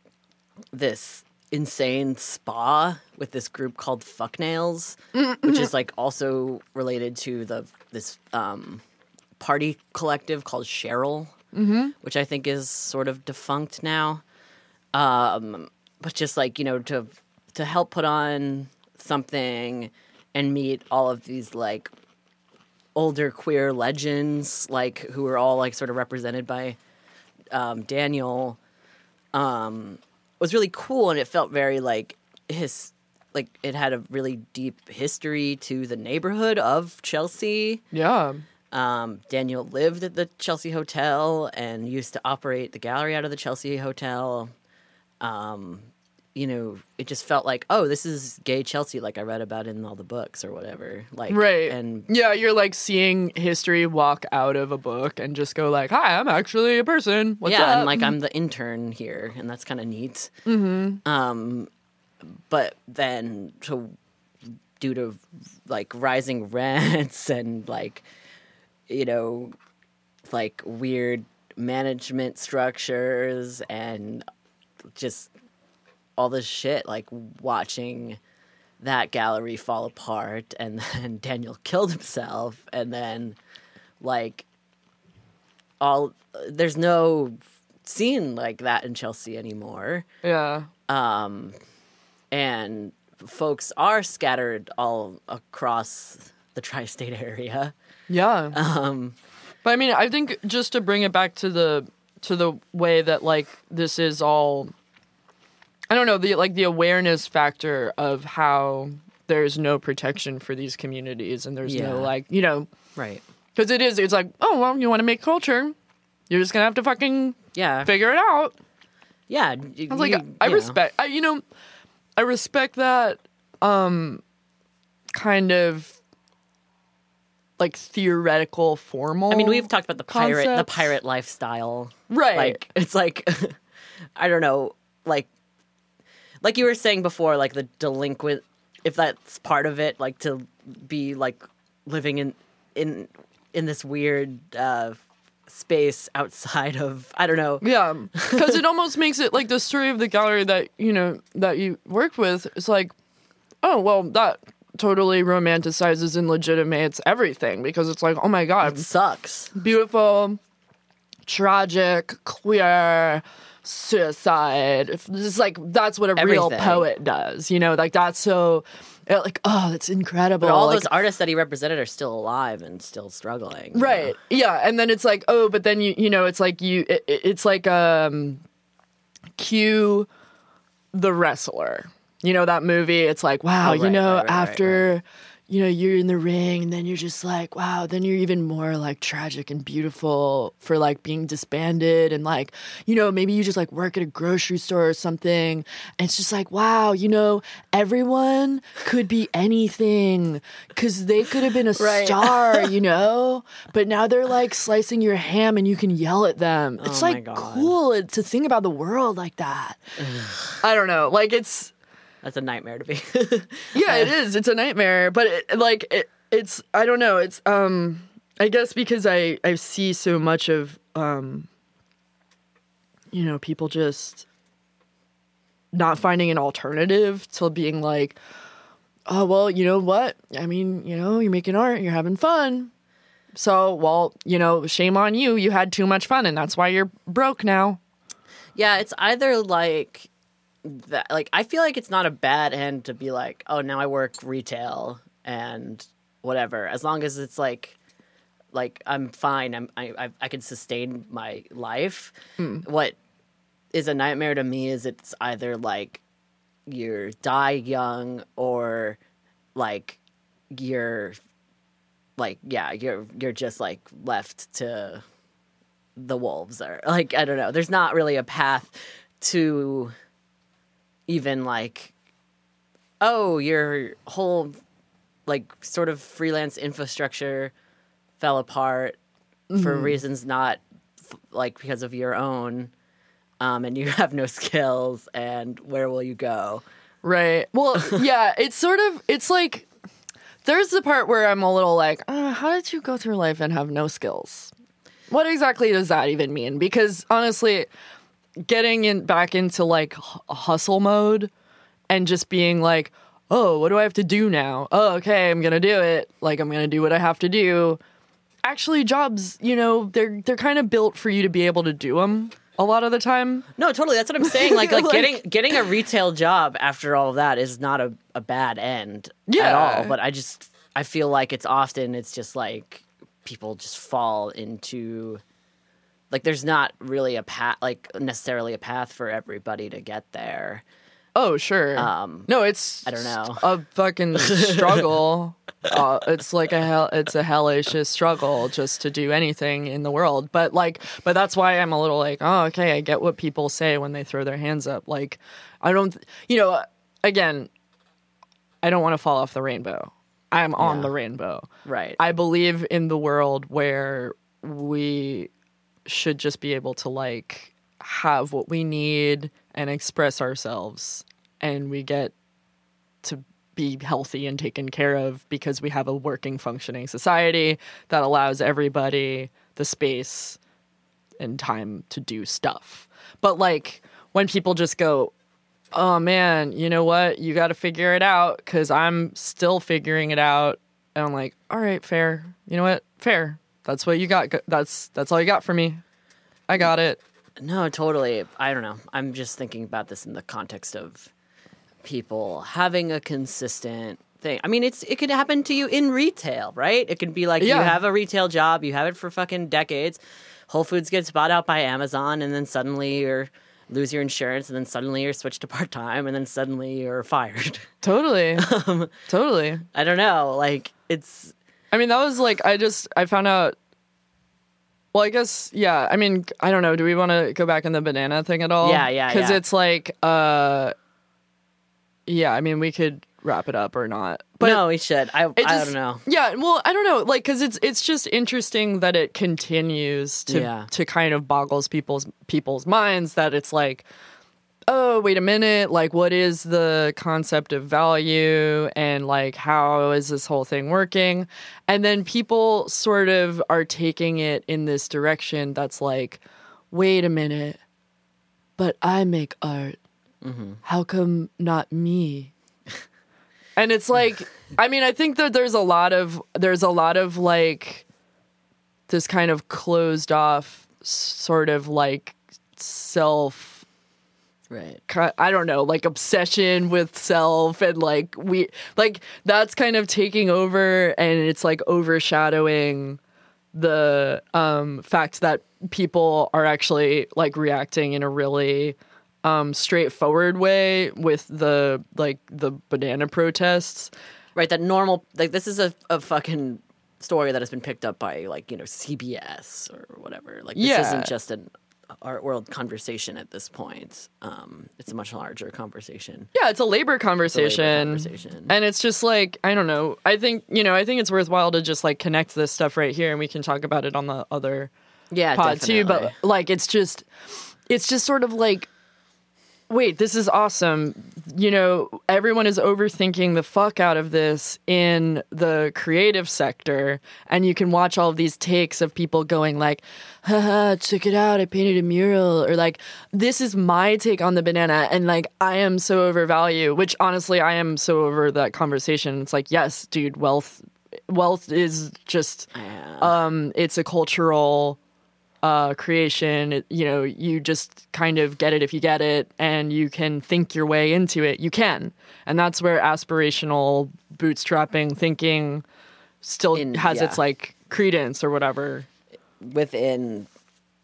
this insane spa with this group called Fuck Nails, which is like also related to the this um, party collective called Cheryl, mm-hmm. which I think is sort of defunct now. Um, but just like, you know, to to help put on something and meet all of these like older queer legends, like who were all like sort of represented by um, Daniel. Um, was really cool, and it felt very like his like it had a really deep history to the neighborhood of Chelsea. Yeah. Um, Daniel lived at the Chelsea Hotel and used to operate the gallery out of the Chelsea Hotel. Um, you know, it just felt like, oh, this is gay Chelsea, like I read about in all the books or whatever. Like, right. And yeah, you're like seeing history walk out of a book and just go like, hi, I'm actually a person. What's yeah, up? and like I'm the intern here, and that's kind of neat. Mm-hmm. Um, but then to due to like rising rents and like, you know, like weird management structures and just all this shit, like watching that gallery fall apart, and then Daniel killed himself, and then like all there's no scene like that in Chelsea anymore. Yeah. Um, and folks are scattered all across the tri-state area. Yeah. Um, But I mean, I think just to bring it back to the to the way that like this is all, I don't know, the like the awareness factor of how there's no protection for these communities, and there's Yeah. no like, you know, right. because it is, it's like, oh well, you want to make culture, you're just gonna have to fucking Yeah. figure it out. Yeah. I was like, I respect, I, you know, I respect that um, kind of like theoretical, formal. I mean, we've talked about the pirate, the concepts. pirate lifestyle. Right. Like, it's like, I don't know, like, like you were saying before, like the delinquent, if that's part of it, like to be like living in, in, in this weird, uh, space outside of, I don't know. Yeah, because it almost makes it like the story of the gallery that, you know, that you worked with. It's like, oh, well, that totally romanticizes and legitimates everything, because it's like, oh my God, It sucks. beautiful, tragic, queer, suicide. It's like, that's what a real Everything. poet does, you know, like that's so, like, oh, that's incredible. But all like, those artists that he represented are still alive and still struggling. you right. know? Yeah. And then it's like, oh, but then you, you know, it's like you, it, it's like, um, cue The Wrestler. You know, that movie, it's like, wow, Oh, you right, know, right, right, after, right, you know, you're in the ring, and then you're just like, wow, then you're even more like tragic and beautiful for like being disbanded, and like, you know, maybe you just like work at a grocery store or something. And it's just like, wow, you know, everyone could be anything, because they could have been a Right. star, you know, but now they're like slicing your ham and you can yell at them. It's Oh my like God. cool to think about the world like that. I don't know. Like it's, That's a nightmare to be. yeah, it is. It's a nightmare, but it, like it, it's I don't know. It's um I guess because I I see so much of um you know, people just not finding an alternative to being like, oh well, you know what? I mean, you know, you're making art, you're having fun. So, well, you know, shame on you. You had too much fun, and that's why you're broke now. Yeah, it's either like that. Like, I feel like it's not a bad end to be like, oh, now I work retail and whatever. As long as it's like, like I'm fine. I'm I I, I can sustain my life. Mm. What is a nightmare to me is it's either like you die young, or like you're like yeah you're you're just like left to the wolves, or like I don't know. There's not really a path to even like, oh, your whole like sort of freelance infrastructure fell apart for Mm-hmm. reasons not f- like because of your own, um, and you have no skills, and where will you go? Right. Well, yeah, it's sort of, it's like, there's the part where I'm a little like, uh, how did you go through life and have no skills? What exactly does that even mean? Because honestly, getting in back into like h- hustle mode and just being like, oh, what do I have to do now? Oh, okay, I'm gonna do it. Like, I'm gonna do what I have to do. Actually, jobs, you know, they're they're kind of built for you to be able to do them a lot of the time. No, totally. That's what I'm saying. Like, like, Like- getting getting a retail job after all of that is not a, a bad end at Yeah. all. But I just I feel like it's often it's just like people just fall into like there's not really a path like necessarily a path for everybody to get there. Oh, sure. Um, no, it's I don't know. a fucking struggle. uh, it's like a hell. It's a hellacious struggle just to do anything in the world. But like, but that's why I'm a little like, oh, okay, I get what people say when they throw their hands up. Like, I don't, you know, again, I don't want to fall off the rainbow. I'm on Yeah. the rainbow. Right. I believe in the world where we should just be able to like have what we need and express ourselves, and we get to be healthy and taken care of because we have a working, functioning society that allows everybody the space and time to do stuff. But like when people just go, oh man, you know what? You got to figure it out because I'm still figuring it out. And I'm like, all right, fair. You know what? Fair. That's what you got. That's that's all you got for me. I got it. No, totally. I don't know. I'm just thinking about this in the context of people having a consistent thing. I mean, it's it could happen to you in retail, right? It could be like Yeah. you have a retail job, you have it for fucking decades. Whole Foods gets bought out by Amazon, and then suddenly you're lose your insurance, and then suddenly you're switched to part time, and then suddenly you're fired. Totally. Totally. I don't know. Like it's I mean, that was like, I just, I found out. Well, I guess, yeah. I mean, I don't know. Do we want to go back in the banana thing at all? Yeah, yeah, Because yeah. it's like, uh, yeah, I mean, we could wrap it up or not. But no, we should. I it I just- don't know. Yeah, well, I don't know, like, because it's it's just interesting that it continues to Yeah. to kind of boggles people's people's minds that it's like, oh, wait a minute, like, what is the concept of value and like how is this whole thing working? And then people sort of are taking it in this direction that's like, wait a minute, but I make art. How come not me? And it's like, I mean, I think that there's a lot of, there's a lot of like this kind of closed off sort of like self, Right. ki- I don't know, like obsession with self and like we, like that's kind of taking over and it's like overshadowing the um, fact that people are actually like reacting in a really um, straightforward way with the like the banana protests. Right, that normal like this is a, a fucking story that has been picked up by like, you know, C B S or whatever. Like this Yeah. isn't just an art world conversation at this point. Um, it's a much larger conversation. Yeah, it's a labor conversation. conversation. And it's just like, I don't know. I think, you know, I think it's worthwhile to just like connect this stuff right here and we can talk about it on the other Yeah, pod too. But definitely. like, it's just, it's just sort of like, wait, this is awesome. You know, everyone is overthinking the fuck out of this in the creative sector. And you can watch all of these takes of people going like, haha, check it out, I painted a mural. Or like, this is my take on the banana. And like, I am so overvalue, which honestly, I am so over that conversation. It's like, yes, dude, wealth, wealth is just, Yeah. um, it's a cultural uh, creation. It, you know, you just kind of get it if you get it, and you can think your way into it. You can, and that's where aspirational bootstrapping thinking still In- has yeah. its like credence or whatever. Within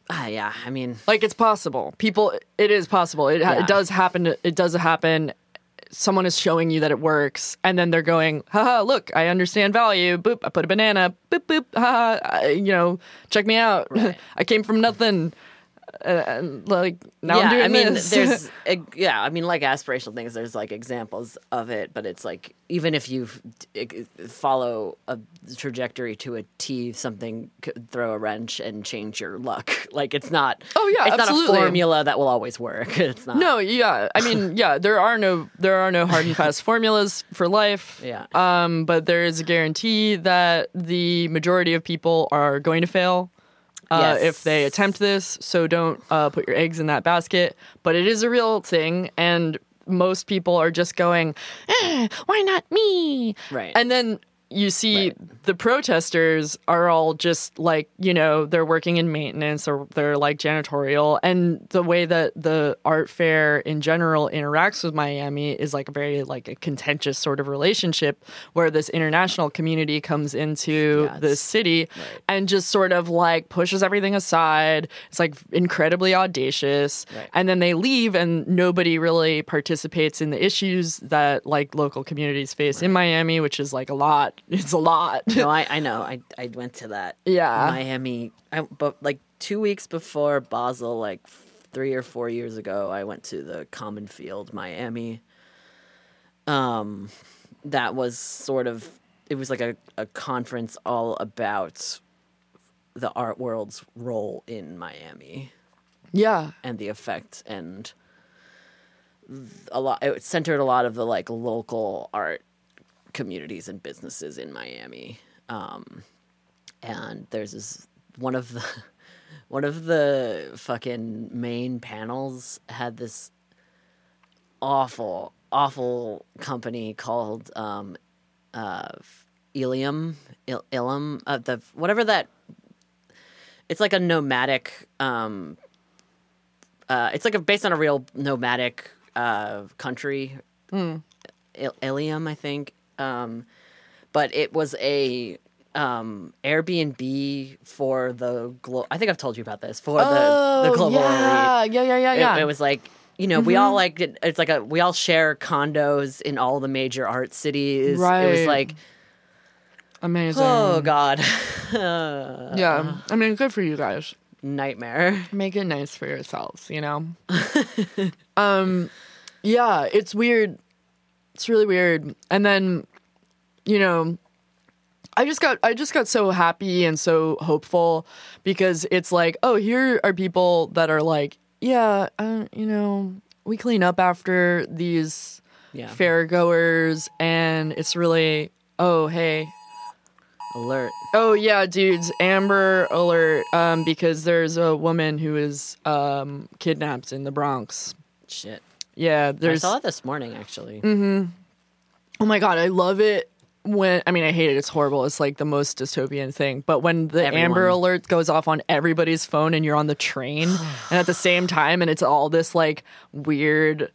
Ah, yeah. I mean, Like, it's possible. People, it is possible. It, ha- Yeah. it does happen. It does happen. Someone is showing you that it works, and then they're going, haha, look, I understand value. Boop, I put a banana. Boop, boop, haha, I- you know, check me out. Right. I came from nothing. Uh, and, like, now yeah. I'm doing I mean, this. there's uh, yeah. I mean, like aspirational things. There's like examples of it, but it's like even if you f- follow a trajectory to a T, something could throw a wrench and change your luck. Like it's not. Oh, yeah, it's absolutely. not a formula that will always work. It's not. No, yeah. I mean, yeah, there are no there are no hard and fast formulas for life. Yeah. Um, but there is a guarantee that the majority of people are going to fail uh, Yes. if they attempt this. So don't uh, put your eggs in that basket. But it is a real thing, and most people are just going, eh, "Why not me?" Right. And then you see Right. the protesters are all just like, you know, they're working in maintenance or they're like janitorial. And the way that the art fair in general interacts with Miami is like a very like a contentious sort of relationship where this international community comes into Yeah, the it's- city right. and just sort of like pushes everything aside. It's like incredibly audacious. Right. And then they leave and nobody really participates in the issues that like local communities face in Miami, which is like a lot. It's a lot. No, I, I know. I, I went to that Yeah. Miami, I, but like two weeks before Basel, like three or four years ago, I went to the Common Field, Miami. Um, that was sort of it was like a, a conference all about the art world's role in Miami Yeah. and the effect and a lot. It centered a lot of the like local art communities and businesses in Miami. Um, and there's this one of the one of the fucking main panels had this awful, awful company called um, uh, Ilium, Il- Ilum, uh, the whatever that. It's like a nomadic. Um, uh, it's like a based on a real nomadic uh, country. Il- Ilium, I think. Um, but it was a um, Airbnb for the glo- I think I've told you about this for the the global yeah. elite. Yeah, yeah, yeah, It, yeah. it was like you know we all like it- it's like a we all share condos in all the major art cities. It was Right. like Amazing. oh god, Yeah. I mean, good for you guys. nightmare. Make it nice for yourselves, you know? um, yeah, it's weird. It's really weird. And then, you know, I just got I just got so happy and so hopeful because it's like, oh, here are people that are like, yeah, uh, you know, we clean up after these Yeah, fair goers, and it's really, oh, hey, alert. oh yeah, dudes, Amber Alert, um, because there's a woman who is um kidnapped in the Bronx. Shit. Yeah, I there's. saw it this morning actually. Oh my god, I love it when I mean I hate it, it's horrible. It's like the most dystopian thing. But when the Everyone. Amber Alert goes off on everybody's phone and you're on the train and at the same time and it's all this like weird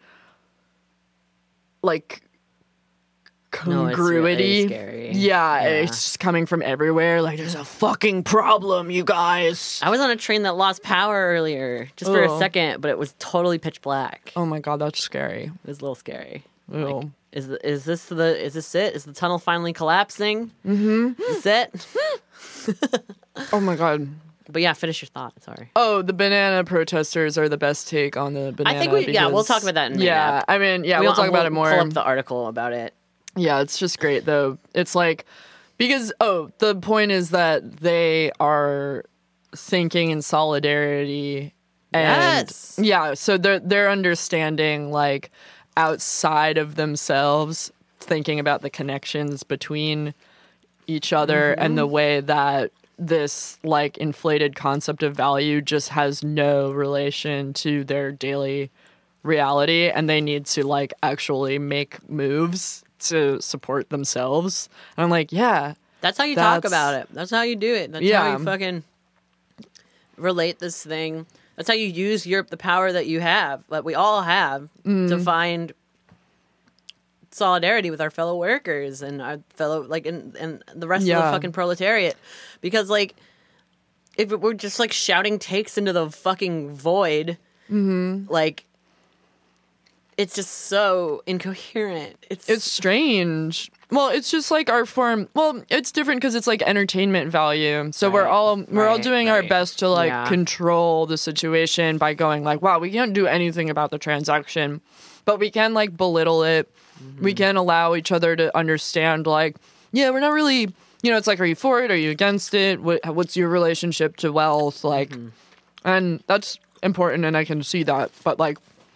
like No, it's re- it congruity. is scary. Yeah, Yeah. it's just coming from everywhere. Like there's a fucking problem, you guys. I was on a train that lost power earlier, just for Oh. a second, but it was totally pitch black. Oh my god, that's scary. It was a little scary. Ew. Like, is the, is this the is this it? Is the tunnel finally collapsing? Mm-hmm. Is this it? Oh my god. But yeah, finish your thought. Sorry. Oh, the banana protesters are the best take on the banana. I think we yeah we'll because- talk about that in a Yeah, minute. I mean, yeah, We- we'll talk about it more. Pull up the article about it. Yeah, it's just great though. It's like because oh, the point is that they are thinking in solidarity. And Yes. yeah, so they're they're understanding like outside of themselves, thinking about the connections between each other and the way that this like inflated concept of value just has no relation to their daily reality, and they need to like actually make moves to support themselves. And I'm like, yeah, That's how you talk That's- about it. That's how you do it. That's Yeah. how you fucking relate this thing. That's how you use your the power that you have, that we all have, Mm. to find solidarity with our fellow workers and our fellow like and, and the rest Yeah. of the fucking proletariat. Because like if it were just like shouting takes into the fucking void, mm-hmm. like it's just so incoherent. It's It's strange. Well, it's just like our form. Well, it's different because it's like entertainment value. So we're Right, all we're all right, doing our right. best to like Yeah. control the situation by going like, wow, we can't do anything about the transaction, but we can like belittle it. Mm-hmm. We can allow each other to understand like, yeah, we're not really. You know, it's like, are you for it? Are you against it? What, what's your relationship to wealth? Like, Mm-hmm. and that's important, and I can see that. But like,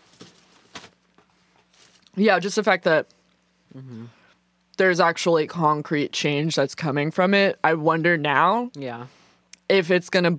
yeah, just the fact that Mm-hmm. there's actually concrete change that's coming from it. I wonder now yeah. if it's gonna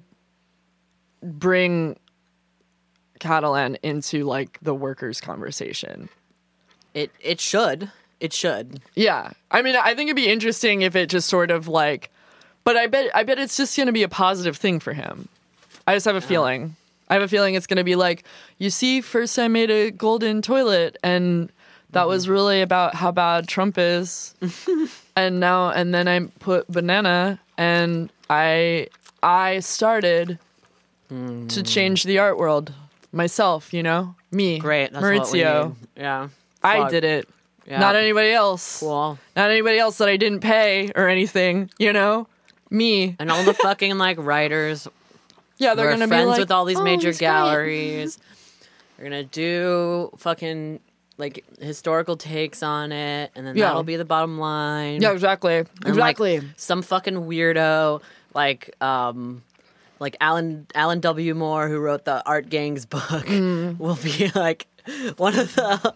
bring Catalan into like the workers' conversation. It it should. It should. Yeah, I mean, I think it'd be interesting if it just sort of like, but I bet I bet it's just gonna be a positive thing for him. I just have a feeling. I have a feeling it's gonna be like, you see, first I made a golden toilet, and that Mm-hmm. was really about how bad Trump is, and now and then I put banana, and I I started to change the art world myself. You know, me, Great. That's Maurizio. what we need. Yeah. I Fuck. did it. Yeah. Not anybody else. Cool. Not anybody else that I didn't pay or anything, you know? Me. And all the fucking like writers Yeah, they're We're going to be friends like, with all these "Oh, major he's great." galleries. We're gonna do fucking like historical takes on it, and then Yeah. that'll be the bottom line. Yeah, exactly. And, Exactly. Like, some fucking weirdo like um like Alan Alan W. Moore, who wrote the Art Gangs book, Mm. will be like one of the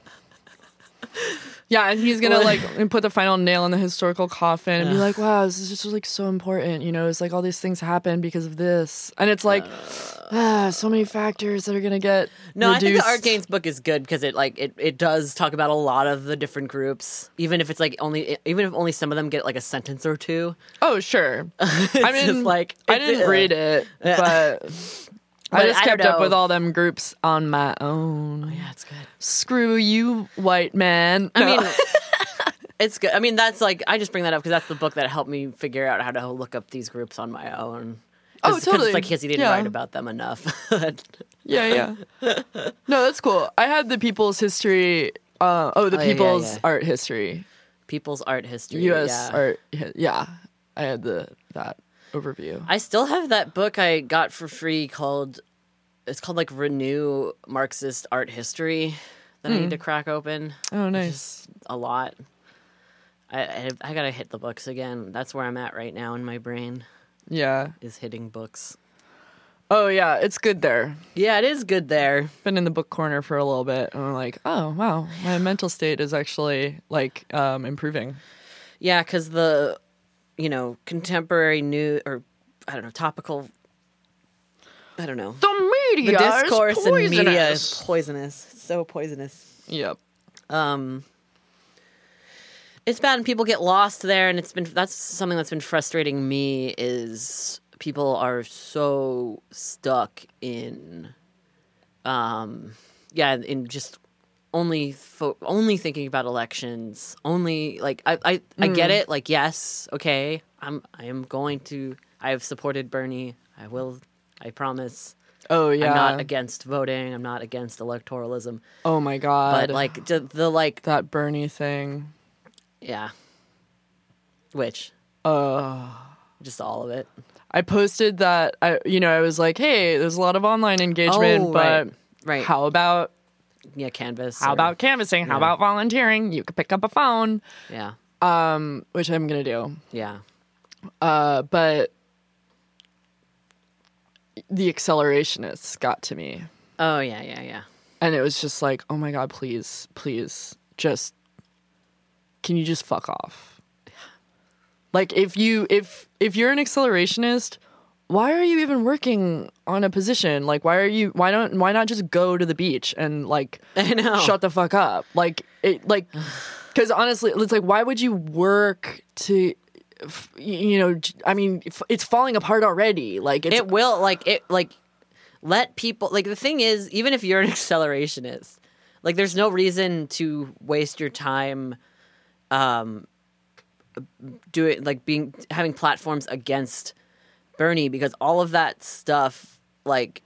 Yeah, and he's going to What- like put the final nail in the historical coffin and be Ugh. like, wow, this is just like so important. You know, it's like all these things happen because of this. And it's like, ah, so many factors that are going to get No, reduced. I think the Art Gains book is good because it like it, it does talk about a lot of the different groups, even if it's like only even if only some of them get like a sentence or two. Oh, sure. It's I mean, just like I it's, didn't uh, read it, Yeah. but... I But just I don't kept up know. with all them groups on my own. Yeah, it's good. Screw you, white man. I No. mean, it's good. I mean, that's like I just bring that up because that's the book that helped me figure out how to look up these groups on my own. Oh, 'Cause- 'cause totally. It's like because he didn't Yeah. write about them enough. Yeah, yeah. No, that's cool. I had the People's History. Uh, oh, the Oh, yeah, yeah, People's yeah. Art History, People's art history. U S yeah. Art. Yeah, I had the that overview. I still have that book I got for free called. It's called like Renew Marxist Art History that I need to crack open. Oh, Which nice. is a lot. I, I I gotta hit the books again. That's where I'm at right now in my brain Yeah. is hitting books. Oh, yeah. It's good there. Yeah, it is good there. Been in the book corner for a little bit, and I'm like, oh wow, my mental state is actually like um, improving. Yeah, because the, you know, contemporary new or I don't know, topical. I don't know. The The media, discourse is in media is poisonous. poisonous. It's so poisonous. Yep. Um, it's bad, and people get lost there, and it's been that's something that's been frustrating me is people are so stuck in, um, yeah, in just only fo- only thinking about elections, only like I I, I get it, like yes, okay, I'm I am going to I have supported Bernie, I will, I promise. Oh yeah. I'm not against voting. I'm not against electoralism. Oh my god. But like the, the like that Bernie thing. yeah. Which Uh just all of it. I posted that I you know, I was like, hey, there's a lot of online engagement, Oh, but right. Right. how about Yeah, Canvas. how or- about canvassing? How yeah. about volunteering? You could pick up a phone. Yeah. Um, which I'm gonna do. Yeah. Uh, but the accelerationists got to me. Oh yeah, yeah, yeah. And it was just like, oh my god, please, please, just can you just fuck off? Like if you if if you're an accelerationist, why are you even working on a position? Like why are you why don't why not just go to the beach and like I know. shut the fuck up? Like it like cuz honestly, it's like why would you work to f- you know, I mean, it's falling apart already. Like it's It will like it like let people like the thing is even if you're an accelerationist, like there's no reason to waste your time um do it like being having platforms against Bernie because all of that stuff, like,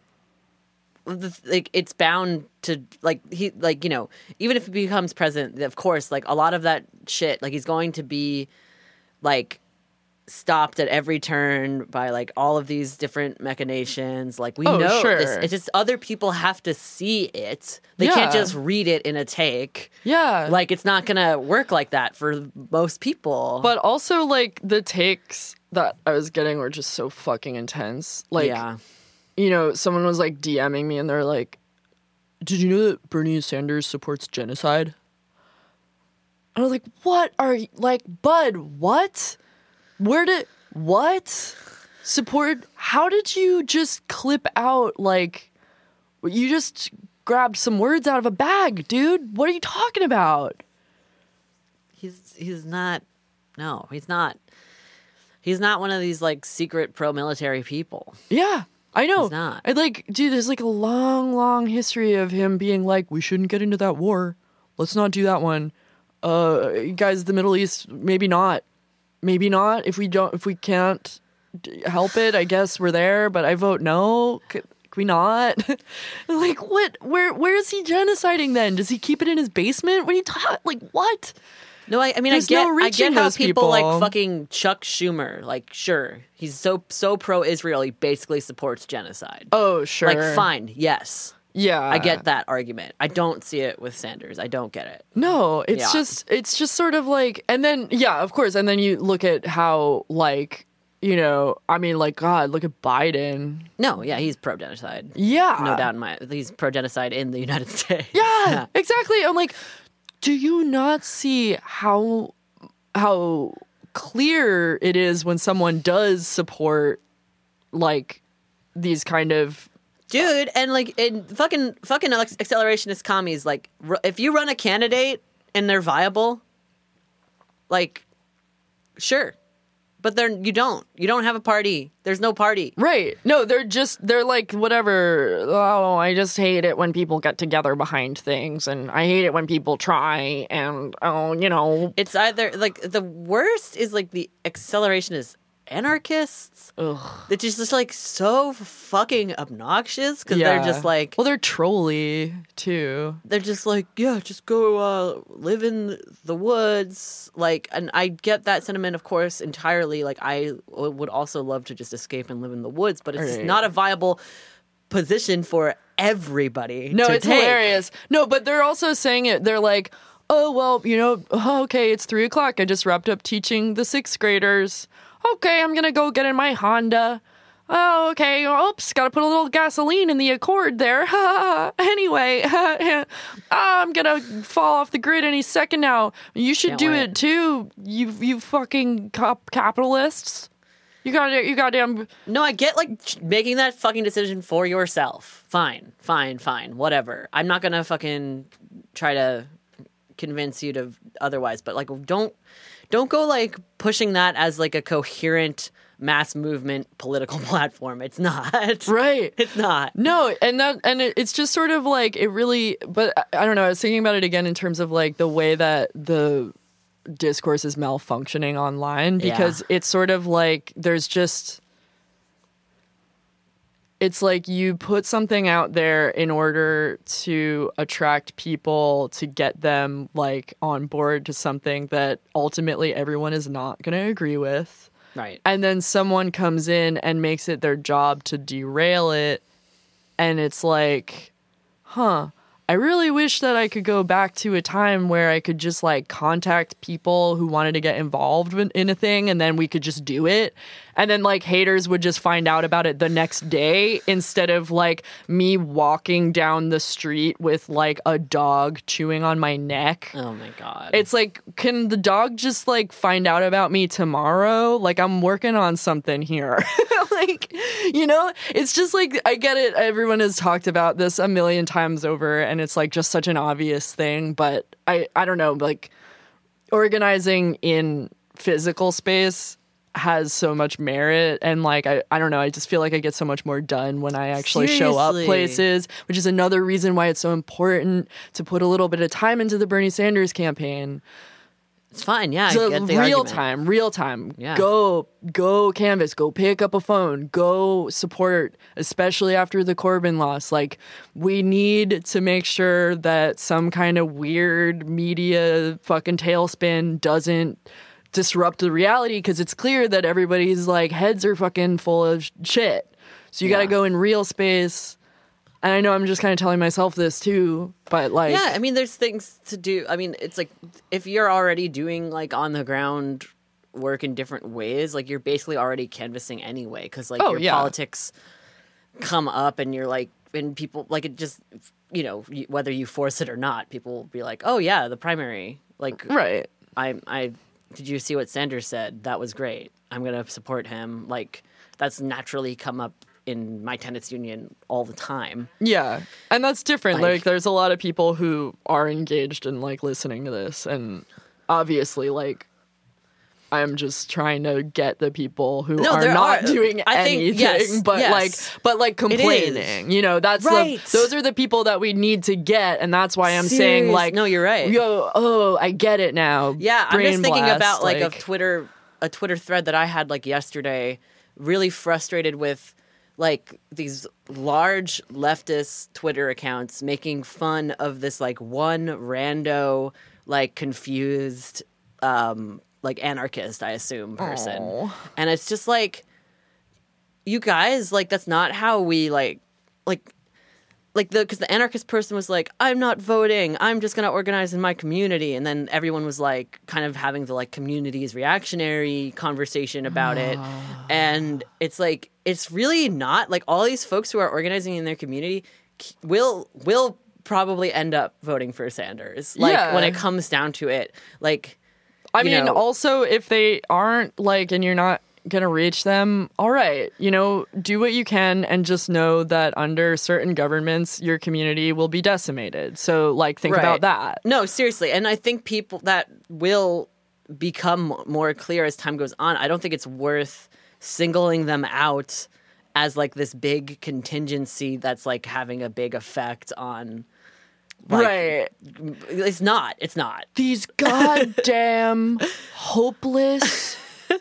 like it's bound to like he like you know even if he becomes president, of course, like a lot of that shit, like he's going to be like stopped at every turn by like all of these different machinations. Like we Oh, know sure. this. It's just other people have to see it. They Yeah. can't just read it in a take. Yeah. Like it's not gonna work like that for most people. But also, like, the takes that I was getting were just so fucking intense. Like, yeah. you know, someone was, like, DMing me, and they're like, did you know that Bernie Sanders supports genocide? And I was like, what are you, like, bud, what? Where did, what? Support, how did you just clip out, like, you just grabbed some words out of a bag, dude? What are you talking about? He's he's not. No, he's not. He's not one of these like secret pro-military people. Yeah, I know. He's not. I like, dude, there's like a long, long history of him being like, we shouldn't get into that war. Let's not do that one. Uh, guys, the Middle East, maybe not. Maybe not. If we don't, if we can't d- help it, I guess we're there. But I vote no. Could, could we not? Like, what? Where? Where is he genociding then? Does he keep it in his basement? What are you talking? Like, what? No, I, I mean, There's I get, no I reaching get how those people, like people. fucking Chuck Schumer, like, sure, he's so so pro-Israel, he basically supports genocide. Oh, sure. Like, fine, yes, Yeah, I get that argument. I don't see it with Sanders. I don't get it. No, it's Yeah. just it's just sort of like, and then yeah, of course, and then you look at how, like, you know, I mean, like, God, look at Biden. No, yeah, he's pro-genocide. Yeah, No doubt in my, he's pro-genocide in the United States. Yeah, exactly. I'm like, do you not see how how clear it is when someone does support like these kind of Dude, and like, in fucking fucking acc- accelerationist commies, like, r- if you run a candidate and they're viable, like, sure, but they're you don't. You don't have a party. There's no party. Right. No, they're just, they're like, whatever. Oh, I just hate it when people get together behind things, and I hate it when people try, and, oh, you know. It's either like the worst is like the accelerationist anarchists. Ugh. It's just, just like so fucking obnoxious because Yeah. they're just like, Well, they're trolly, too. they're just like, yeah, just go uh, live in the woods. Like, and I get that sentiment, of course, entirely. Like, I w- would also love to just escape and live in the woods, but it's just Right. not a viable position for everybody. No, to it's take. hilarious. No, but they're also saying it. They're like, oh, well, you know, oh, okay, it's three o'clock. I just wrapped up teaching the sixth graders. Okay, I'm going to go get in my Honda. Oh, okay. Oops, got to put a little gasoline in the Accord there. Anyway, I'm going to fall off the grid any second now. You should Can't do wait. it too, you you fucking cop- capitalists. You got you goddamn. No, I get like ch- making that fucking decision for yourself. Fine, fine, fine, whatever. I'm not gonna fucking try to convince you to otherwise, but like, don't don't go like pushing that as like a coherent mass movement political platform. It's not. Right. It's not. No, and that and it, it's just sort of like it really. But I, I don't know. I was thinking about it again in terms of like the way that the discourse is malfunctioning online, because Yeah. it's sort of like there's just. It's like you put something out there in order to attract people, to get them like on board to something that ultimately everyone is not going to agree with. Right. And then someone comes in and makes it their job to derail it. And it's like, huh, I really wish that I could go back to a time where I could just like contact people who wanted to get involved in in a thing, and then we could just do it. And then like haters would just find out about it the next day, instead of like me walking down the street with like a dog chewing on my neck. Oh my god. It's like, can the dog just like find out about me tomorrow? Like, I'm working on something here. Like, you know, it's just like, I get it. Everyone has talked about this a million times over, and it's like just such an obvious thing. But I, I don't know, like organizing in physical space has so much merit, and like I, I don't know, I just feel like I get so much more done when I actually show up Seriously. places, which is another reason why it's so important to put a little bit of time into the Bernie Sanders campaign. It's fine. Yeah, So I get the real argument. time, real time. Yeah. Go, go canvas, go pick up a phone, go support, especially after the Corbyn loss. Like, we need to make sure that some kind of weird media fucking tailspin doesn't disrupt the reality, because it's clear that everybody's like heads are fucking full of shit. So you got to Yeah. go in real space. And I know I'm just kind of telling myself this too, but like, Yeah, I mean, there's things to do. I mean, it's like if you're already doing like on the ground work in different ways, like you're basically already canvassing anyway, because like Oh, your yeah. politics come up and you're like, and people like it just, you know, y- whether you force it or not, people will be like, oh yeah, the primary. Like, right. I, I, did you see what Sanders said? That was great. I'm going to support him. Like, that's naturally come up in my tenants union all the time. Yeah. And that's different. Like- Like, there's a lot of people who are engaged in like listening to this. And obviously, like, I'm just trying to get the people who No, are there not are- doing I think- anything, yes, but yes. like, but like complaining. You know, that's Right. the, those are the people that we need to get, and that's why I'm saying Serious- like, no, you're right. Yo, oh, I get it now. Yeah, I'm Brain just thinking blast, about like, a Twitter a Twitter thread that I had like yesterday, really frustrated with like these large leftist Twitter accounts making fun of this like one rando like confused um like anarchist, I assume, person. Aw. And it's just like, you guys, like that's not how we like like like the because the anarchist person was like, I'm not voting, I'm just gonna organize in my community, and then everyone was like kind of having the like community's reactionary conversation about it, and it's like it's really not like all these folks who are organizing in their community k- will will probably end up voting for Sanders, like Yeah. when it comes down to it, like I you mean, know- also, if they aren't like, and you're not gonna reach them, all right, you know, do what you can, and just know that under certain governments, your community will be decimated. So, like, think Right. about that. No, seriously. And I think people that will become more clear as time goes on. I don't think it's worth singling them out as like this big contingency that's like having a big effect on. Like, Right. It's not. It's not. These goddamn hopeless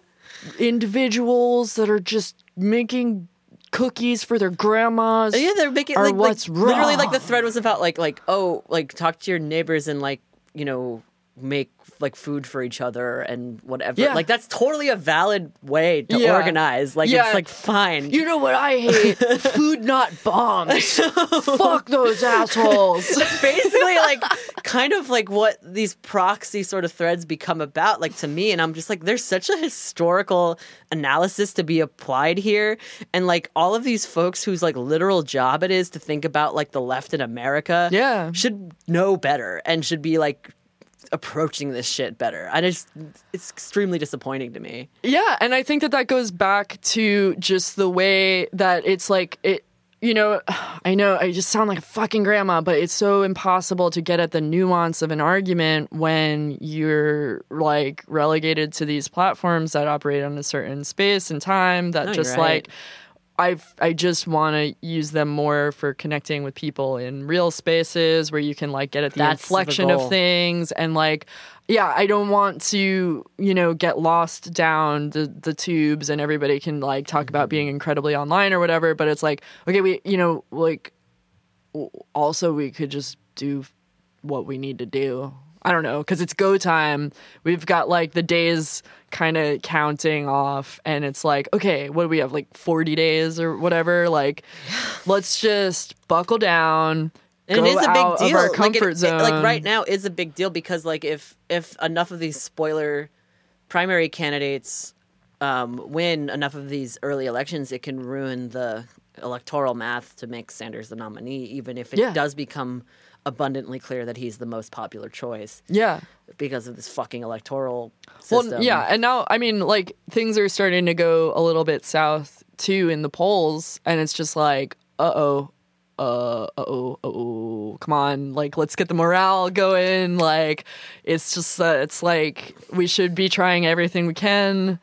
individuals that are just making cookies for their grandmas. Yeah, they're making Or like, what's like literally like the wrong. thread was about like like oh like talk to your neighbors and like you know make like food for each other and whatever. Yeah. Like that's totally a valid way to Yeah. organize. Like Yeah. it's like fine. You know what I hate? Food, not bombs. Fuck those assholes. Basically like kind of like what these proxy sort of threads become about, like to me, and I'm just like there's such a historical analysis to be applied here, and like all of these folks whose like literal job it is to think about like the left in America Yeah. should know better and should be like approaching this shit better. I just it's extremely disappointing to me. Yeah, and I think that that goes back to just the way that it's like it. You know, I know I just sound like a fucking grandma, but it's so impossible to get at the nuance of an argument when you're like relegated to these platforms that operate on a certain space and time that No, you're just right. like I I just want to use them more for connecting with people in real spaces where you can like get at the That's the inflection goal. of things and like yeah, I don't want to, you know, get lost down the, the tubes and everybody can like talk about being incredibly online or whatever, but it's like, okay, we, you know, like w- also we could just do what we need to do. I don't know, because it's go time. We've got like the days kind of counting off, and it's like, okay, what do we have, like forty days or whatever? Like, let's just buckle down. And go it is a big out deal. of our Like, it- comfort it- zone. like right now is a big deal because like if if enough of these spoiler primary candidates um, win enough of these early elections, it can ruin the electoral math to make Sanders the nominee, even if it Yeah. does become abundantly clear that he's the most popular choice Yeah. because of this fucking electoral Well, system. yeah, and now I mean, like things are starting to go a little bit south too in the polls, and it's just like, uh oh, uh oh, uh oh, come on, like let's get the morale going. Like it's just, uh, it's like we should be trying everything we can.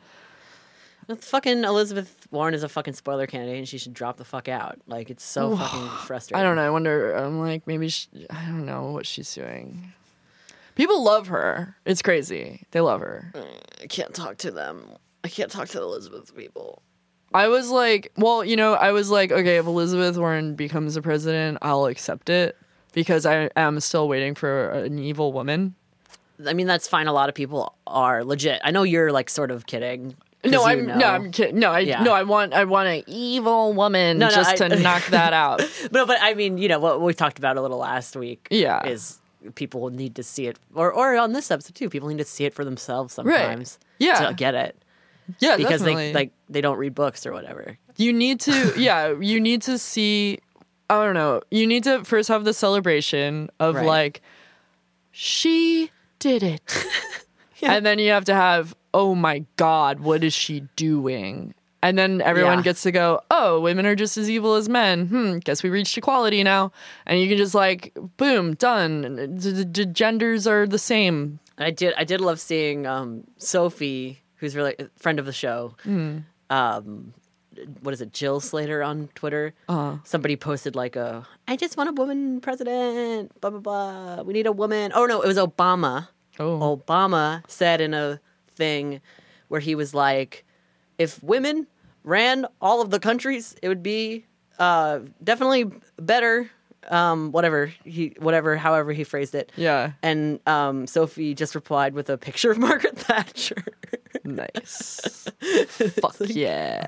Fucking Elizabeth Warren is a fucking spoiler candidate, and she should drop the fuck out. Like it's so fucking frustrating. I don't know. I wonder. I'm like maybe she, I don't know what she's doing. People love her. It's crazy. They love her. I can't talk to them. I can't talk to the Elizabeth people. I was like, well, you know, I was like, okay, if Elizabeth Warren becomes the president, I'll accept it because I am still waiting for an evil woman. I mean, that's fine. A lot of people are legit. I know you're like sort of kidding. 'cause No, you I'm know. no, I'm kidding. No, I Yeah. no, I want I want an evil woman No, no, just I- to knock that out. No, but I mean, you know, what we talked about a little last week Yeah. is people need to see it, or or on this episode too, people need to see it for themselves sometimes Yeah. to get it. Yeah, Because definitely. they like they don't read books or whatever. You need to, yeah, you need to see, I don't know, you need to first have the celebration of Right. like, she did it. And then you have to have, oh my God, what is she doing? And then everyone Yeah. gets to go, oh, women are just as evil as men. Hmm, guess we reached equality now. And you can just like, boom, done. The, the, the genders are the same. I did I did love seeing um, Sophie, who's really a friend of the show. Um, what is it, Jill Slater on Twitter? Uh-huh. Somebody posted like a, I just want a woman president, blah, blah, blah. We need a woman. Oh, no, it was Obama. Oh. Obama said in a thing where he was like, if women ran all of the countries, it would be uh, definitely better. Um, whatever he, whatever, however he phrased it. Yeah. And um, Sophie just replied with a picture of Margaret Thatcher. Nice. Fuck yeah.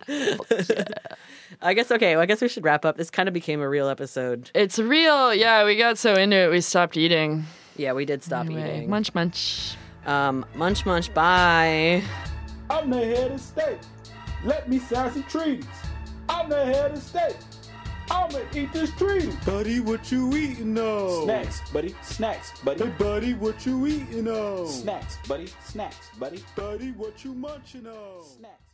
I guess, okay, well, I guess we should wrap up. This kind of became a real episode. It's real. Yeah, we got so into it, we stopped eating. Yeah, we did stop Anyway, eating. munch, munch. Um, munch, munch, bye. I'm the head of state. Let me sign some treaties. I'm the head of state. I'ma eat this treaty. Buddy, what you eating on? Snacks, buddy. Snacks, buddy. Hey, buddy, what you eating on? Snacks, buddy. Snacks, buddy. Buddy, what you munching on? Snacks.